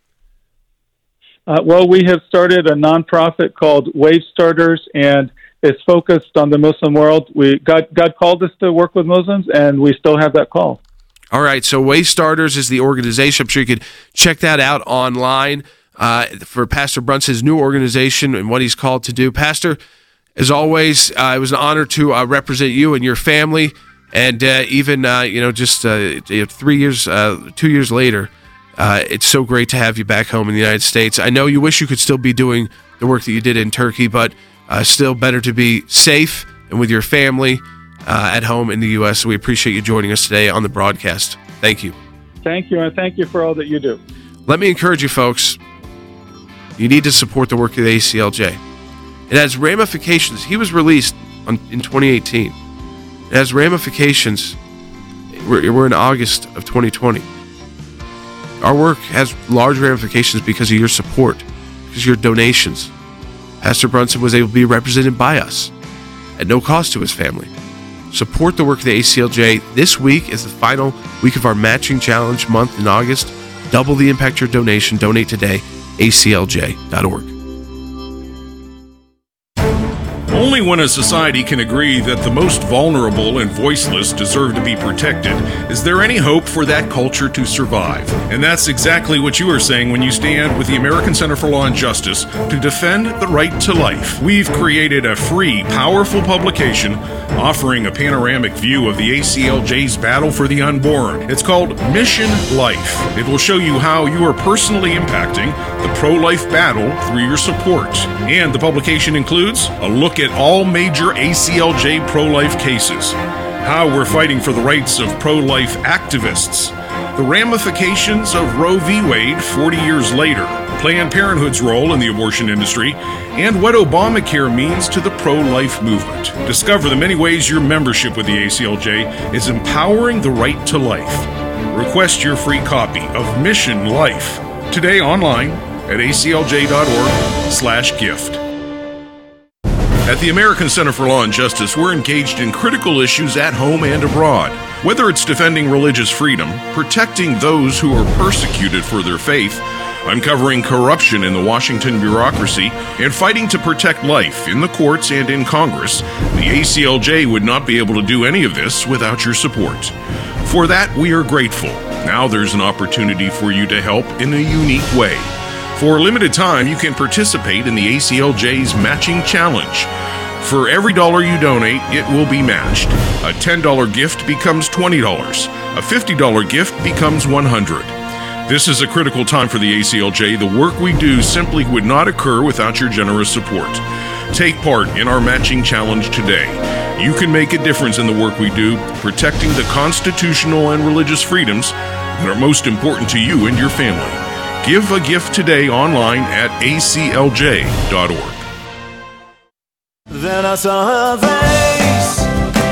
Uh, well, we have started a nonprofit called Wave Starters, and it's focused on the Muslim world. We God, God called us to work with Muslims, and we still have that call. All right, so Wave Starters is the organization. I'm sure you could check that out online uh, for Pastor Brunson's new organization and what he's called to do. Pastor, as always, uh, it was an honor to uh, represent you and your family, and uh, even uh, you know, just uh, three years, uh, two years later, uh, it's so great to have you back home in the United States. I know you wish you could still be doing the work that you did in Turkey, but uh, still better to be safe and with your family uh, at home in the U S. So we appreciate you joining us today on the broadcast. Thank you. Thank you, and thank you for all that you do. Let me encourage you, folks. You need to support the work of the A C L J. It has ramifications. He was released on, in twenty eighteen. It has ramifications. We're, we're in August of twenty twenty. Our work has large ramifications because of your support, because of your donations. Pastor Brunson was able to be represented by us at no cost to his family. Support the work of the A C L J. This week is the final week of our matching challenge month in August. Double the impact your donation. Donate today. A C L J dot org. Only when a society can agree that the most vulnerable and voiceless deserve to be protected is there any hope for that culture to survive. And that's exactly what you are saying when you stand with the American Center for Law and Justice to defend the right to life. We've created a free, powerful publication offering a panoramic view of the A C L J's battle for the unborn. It's called Mission Life. It will show you how you are personally impacting the pro-life battle through your support. And the publication includes a look at all major A C L J pro-life cases, how we're fighting for the rights of pro-life activists, the ramifications of Roe v. Wade forty years later, Planned Parenthood's role in the abortion industry, and what Obamacare means to the pro-life movement. Discover the many ways your membership with the A C L J is empowering the right to life. Request your free copy of Mission Life today online at A C L J dot org slash gift. At the American Center for Law and Justice, we're engaged in critical issues at home and abroad. Whether it's defending religious freedom, protecting those who are persecuted for their faith, uncovering corruption in the Washington bureaucracy, and fighting to protect life in the courts and in Congress, the A C L J would not be able to do any of this without your support. For that, we are grateful. Now there's an opportunity for you to help in a unique way. For a limited time, you can participate in the A C L J's Matching Challenge. For every dollar you donate, it will be matched. A ten dollar gift becomes twenty dollars. A fifty dollar gift becomes one hundred dollars. This is a critical time for the A C L J. The work we do simply would not occur without your generous support. Take part in our Matching Challenge today. You can make a difference in the work we do, protecting the constitutional and religious freedoms that are most important to you and your family. Give a gift today online at A C L J dot org. Then I saw her face.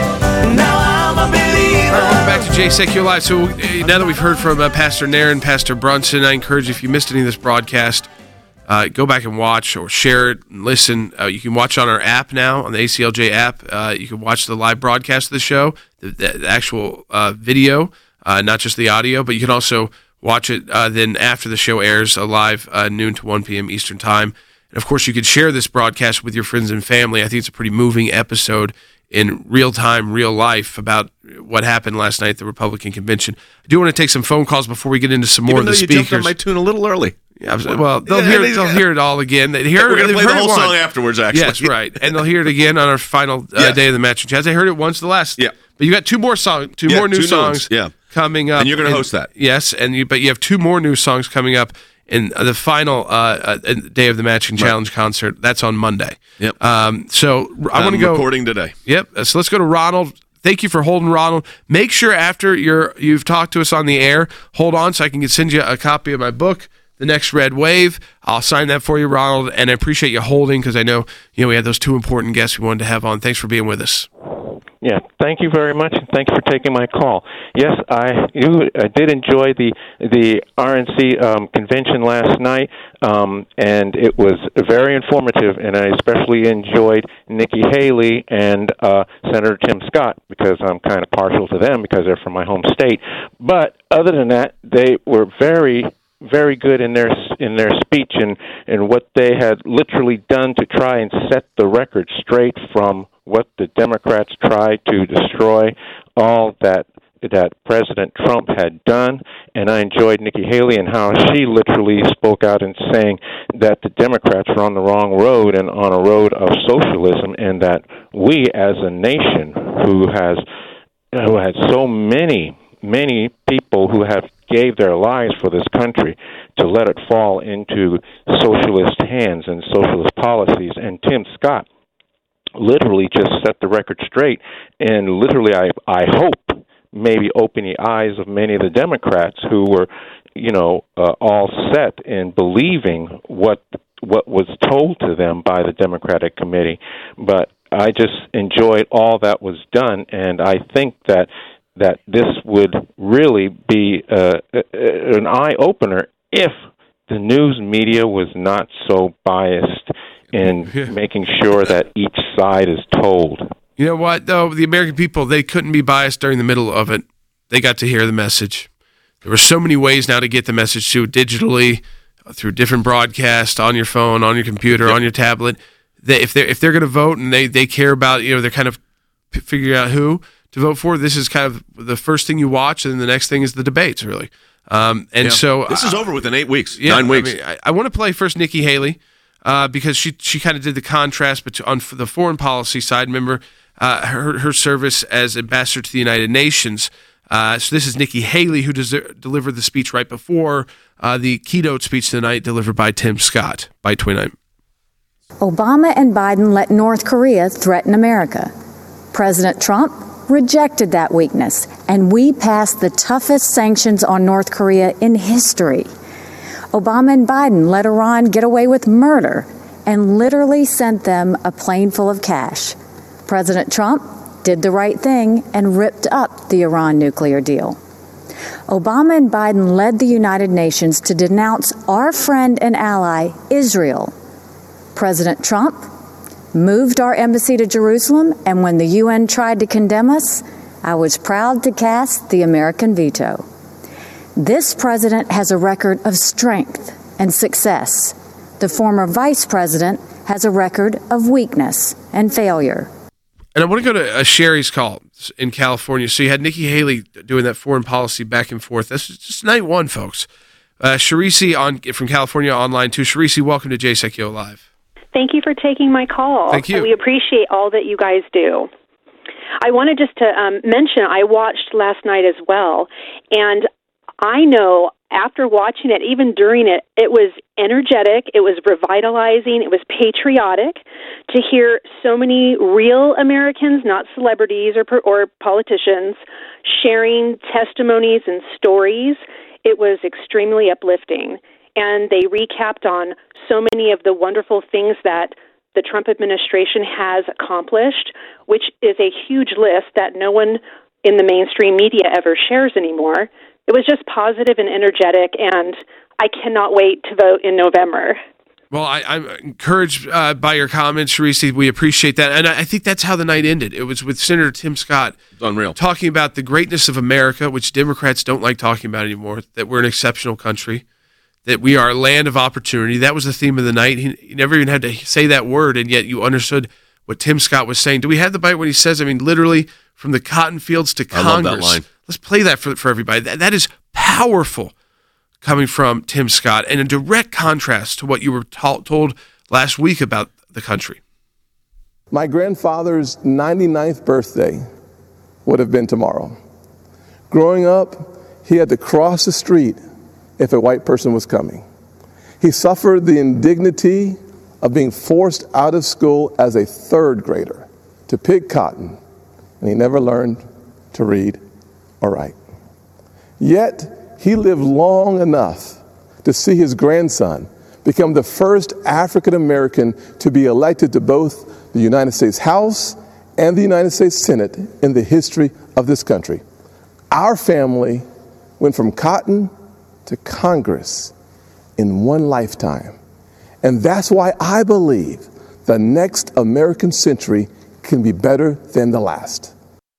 Now I'm a believer. All right, welcome back to Jay Sekulow Live. So uh, now that we've heard from uh, Pastor Nair and Pastor Brunson, I encourage you, if you missed any of this broadcast, uh, go back and watch or share it and listen. Uh, you can watch on our app now, on the A C L J app. Uh, you can watch the live broadcast of the show, the, the, the actual uh, video, uh, not just the audio, but you can also watch it uh, then after the show airs, uh, live uh, noon to one p.m. Eastern Time. And, of course, you can share this broadcast with your friends and family. I think it's a pretty moving episode in real time, real life about what happened last night at the Republican convention. I do want to take some phone calls before we get into some more Even of the though you speakers. jumped on my tune a little early. Yeah, well, they'll, Yeah, hear, they- they'll hear it all again. They hear, We're going to they've play the heard it whole song once. afterwards, actually. Yes, right. And they'll hear it again on our final uh, Yeah. day of the match. Chaz, they heard it once the last. Yeah. But you got two more songs, two Yeah, more new two new songs ones. Yeah. coming up. And you're gonna host that. Yes, and you, but you have two more new songs coming up in uh, the final uh, uh, day of the Match and Challenge concert. That's on Monday. Yep. Um, so I want to I'm go. recording today. Yep. So let's go to Ronald. Thank you for holding, Ronald. Make sure after you're you've talked to us on the air, hold on so I can send you a copy of my book, The Next Red Wave. I'll sign that for you, Ronald, and I appreciate you holding because I know you know we had those two important guests we wanted to have on. Thanks for being with us. Yeah, thank you very much, and thank you for taking my call. Yes, I you I did enjoy the the R N C um, convention last night, um, and it was very informative. And I especially enjoyed Nikki Haley and uh, Senator Tim Scott because I'm kind of partial to them because they're from my home state. But other than that, they were very. very good in their in their speech and, and what they had literally done to try and set the record straight from what the Democrats tried to destroy, all that that President Trump had done. And I enjoyed Nikki Haley and how she literally spoke out and saying that the Democrats were on the wrong road and on a road of socialism, and that we as a nation who has who had so many many people who have gave their lives for this country to let it fall into socialist hands and socialist policies. And Tim Scott literally just set the record straight, and literally I I hope maybe open the eyes of many of the Democrats who were, you know, uh, all set in believing what what was told to them by the Democratic committee. But I just enjoyed all that was done, and I think that that this would really be uh, an eye-opener if the news media was not so biased in Yeah. making sure that each side is told. You know what, though? The American people, they couldn't be biased during the middle of it. They got to hear the message. There were so many ways now to get the message to digitally, uh, through different broadcasts, on your phone, on your computer, yep. on your tablet. They, if they're, if they're going to vote and they, they care about, you know, they're kind of p- figuring out who to vote for, this is kind of the first thing you watch, and then the next thing is the debates, really. Um, and Yeah. so this is uh, over within eight weeks, yeah, nine weeks. I, mean, I, I want to play first Nikki Haley uh, because she she kind of did the contrast between on the foreign policy side. Remember uh, her her service as ambassador to the United Nations. Uh, so this is Nikki Haley who des- delivered the speech right before uh, the keynote speech tonight, delivered by Tim Scott. By twenty-nine. Obama and Biden let North Korea threaten America. President Trump rejected that weakness, and we passed the toughest sanctions on North Korea in history. Obama and Biden let Iran get away with murder and literally sent them a plane full of cash. President Trump did the right thing and ripped up the Iran nuclear deal. Obama and Biden led the United Nations to denounce our friend and ally, Israel. President Trump moved our embassy to Jerusalem, and when the U N tried to condemn us, I was proud to cast the American veto. This president has a record of strength and success. The former vice president has a record of weakness and failure. And I want to go to uh, Sherry's call in California. So you had Nikki Haley doing that foreign policy back and forth. That's just night one, folks. Uh, Sharisi on from California online too. Sharisi, welcome to Jay Sekulow Live. Thank you for taking my call. Thank you. We appreciate all that you guys do. I wanted just to um, mention I watched last night as well, and I know after watching it, even during it, it was energetic, it was revitalizing, it was patriotic to hear so many real Americans, not celebrities or, or politicians, sharing testimonies and stories. It was extremely uplifting. And they recapped on so many of the wonderful things that the Trump administration has accomplished, which is a huge list that no one in the mainstream media ever shares anymore. It was just positive and energetic, and I cannot wait to vote in November. Well, I, I'm encouraged uh, by your comments, Sharice. We appreciate that. And I think that's how the night ended. It was with Senator Tim Scott it's unreal. talking about the greatness of America, which Democrats don't like talking about anymore, that we're an exceptional country, that we are a land of opportunity. That was the theme of the night. He, he never even had to say that word, and yet you understood what Tim Scott was saying. Do we have the bite when he says, I mean, literally from the cotton fields to Congress? I love that line. Let's play that for, for everybody. That, that is powerful coming from Tim Scott, and in direct contrast to what you were to- told last week about the country. My grandfather's ninety-ninth birthday would have been tomorrow. Growing up, he had to cross the street if a white person was coming. He suffered the indignity of being forced out of school as a third grader to pick cotton, and he never learned to read or write. Yet, he lived long enough to see his grandson become the first African American to be elected to both the United States House and the United States Senate in the history of this country. Our family went from cotton to Congress in one lifetime. And that's why I believe the next American century can be better than the last.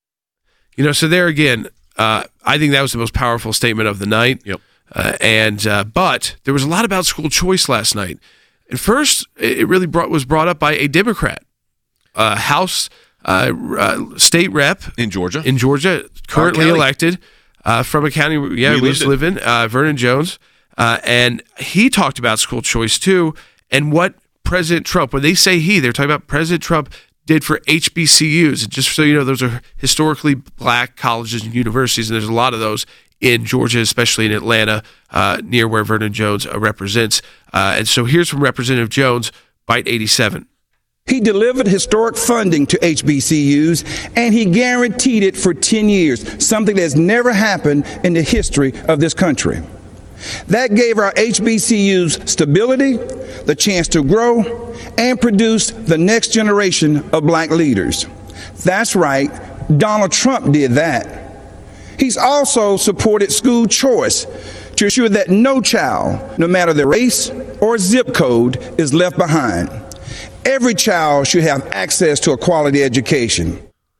You know, so there again, Uh, I think that was the most powerful statement of the night. Yep. Uh, and uh, but there was a lot about school choice last night. And first, it really brought, was brought up by a Democrat, uh, House uh, uh, state rep in Georgia. In Georgia, currently elected uh, from a county. Yeah, we, we used to live in uh, Vernon Jones, uh, and he talked about school choice too. And what President Trump, when they say he, they're talking about President Trump did for H B C Us. And just so you know, those are historically black colleges and universities, and there's a lot of those in Georgia, especially in Atlanta, uh, near where Vernon Jones uh, represents. Uh, and so here's from Representative Jones, Bite eighty-seven. He delivered historic funding to H B C Us, and he guaranteed it for ten years, something that's never happened in the history of this country. That gave our H B C Us stability, the chance to grow, and produce the next generation of black leaders. That's right, Donald Trump did that. He's also supported school choice to ensure that no child, no matter their race or zip code, is left behind. Every child should have access to a quality education.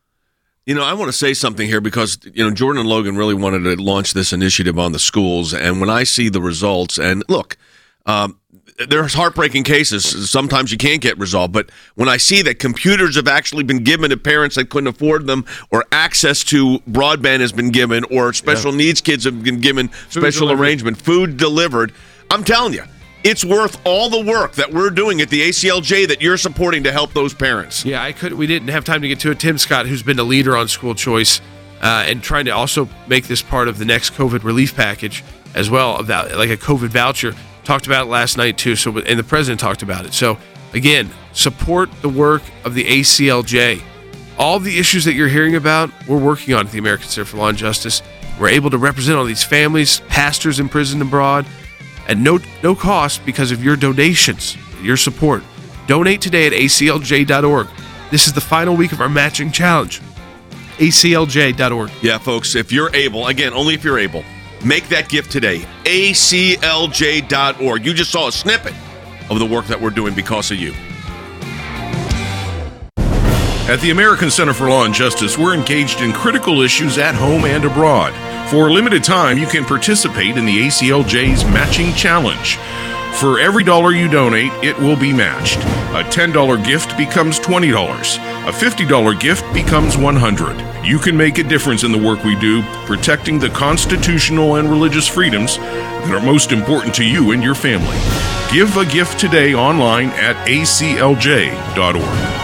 You know, I want to say something here because, you know, Jordan and Logan really wanted to launch this initiative on the schools. And when I see the results, and look, um, there's heartbreaking cases. Sometimes you can't get resolved. But when I see that computers have actually been given to parents that couldn't afford them, or access to broadband has been given, or special yeah. needs kids have been given food special delivered. arrangement, food delivered, I'm telling you, it's worth all the work that we're doing at the A C L J that you're supporting to help those parents. Yeah, I could. We didn't have time to get to it. Tim Scott, who's been a leader on school choice uh, and trying to also make this part of the next COVID relief package as well, about like a COVID voucher, talked about it last night too. So, and the president talked about it. So, again, support the work of the A C L J. All the issues that you're hearing about, we're working on at the American Center for Law and Justice. We're able to represent all these families, pastors imprisoned abroad, at no no cost because of your donations, your support. Donate today at A C L J dot org. This is the final week of our matching challenge. A C L J dot org. Yeah, folks, if you're able, again, only if you're able, make that gift today. A C L J dot org. You just saw a snippet of the work that we're doing because of you. At the American Center for Law and Justice, we're engaged in critical issues at home and abroad. For a limited time, you can participate in the A C L J's Matching Challenge. For every dollar you donate, it will be matched. A ten dollars gift becomes twenty dollars. A fifty dollars gift becomes one hundred dollars. You can make a difference in the work we do, protecting the constitutional and religious freedoms that are most important to you and your family. Give a gift today online at A C L J dot org.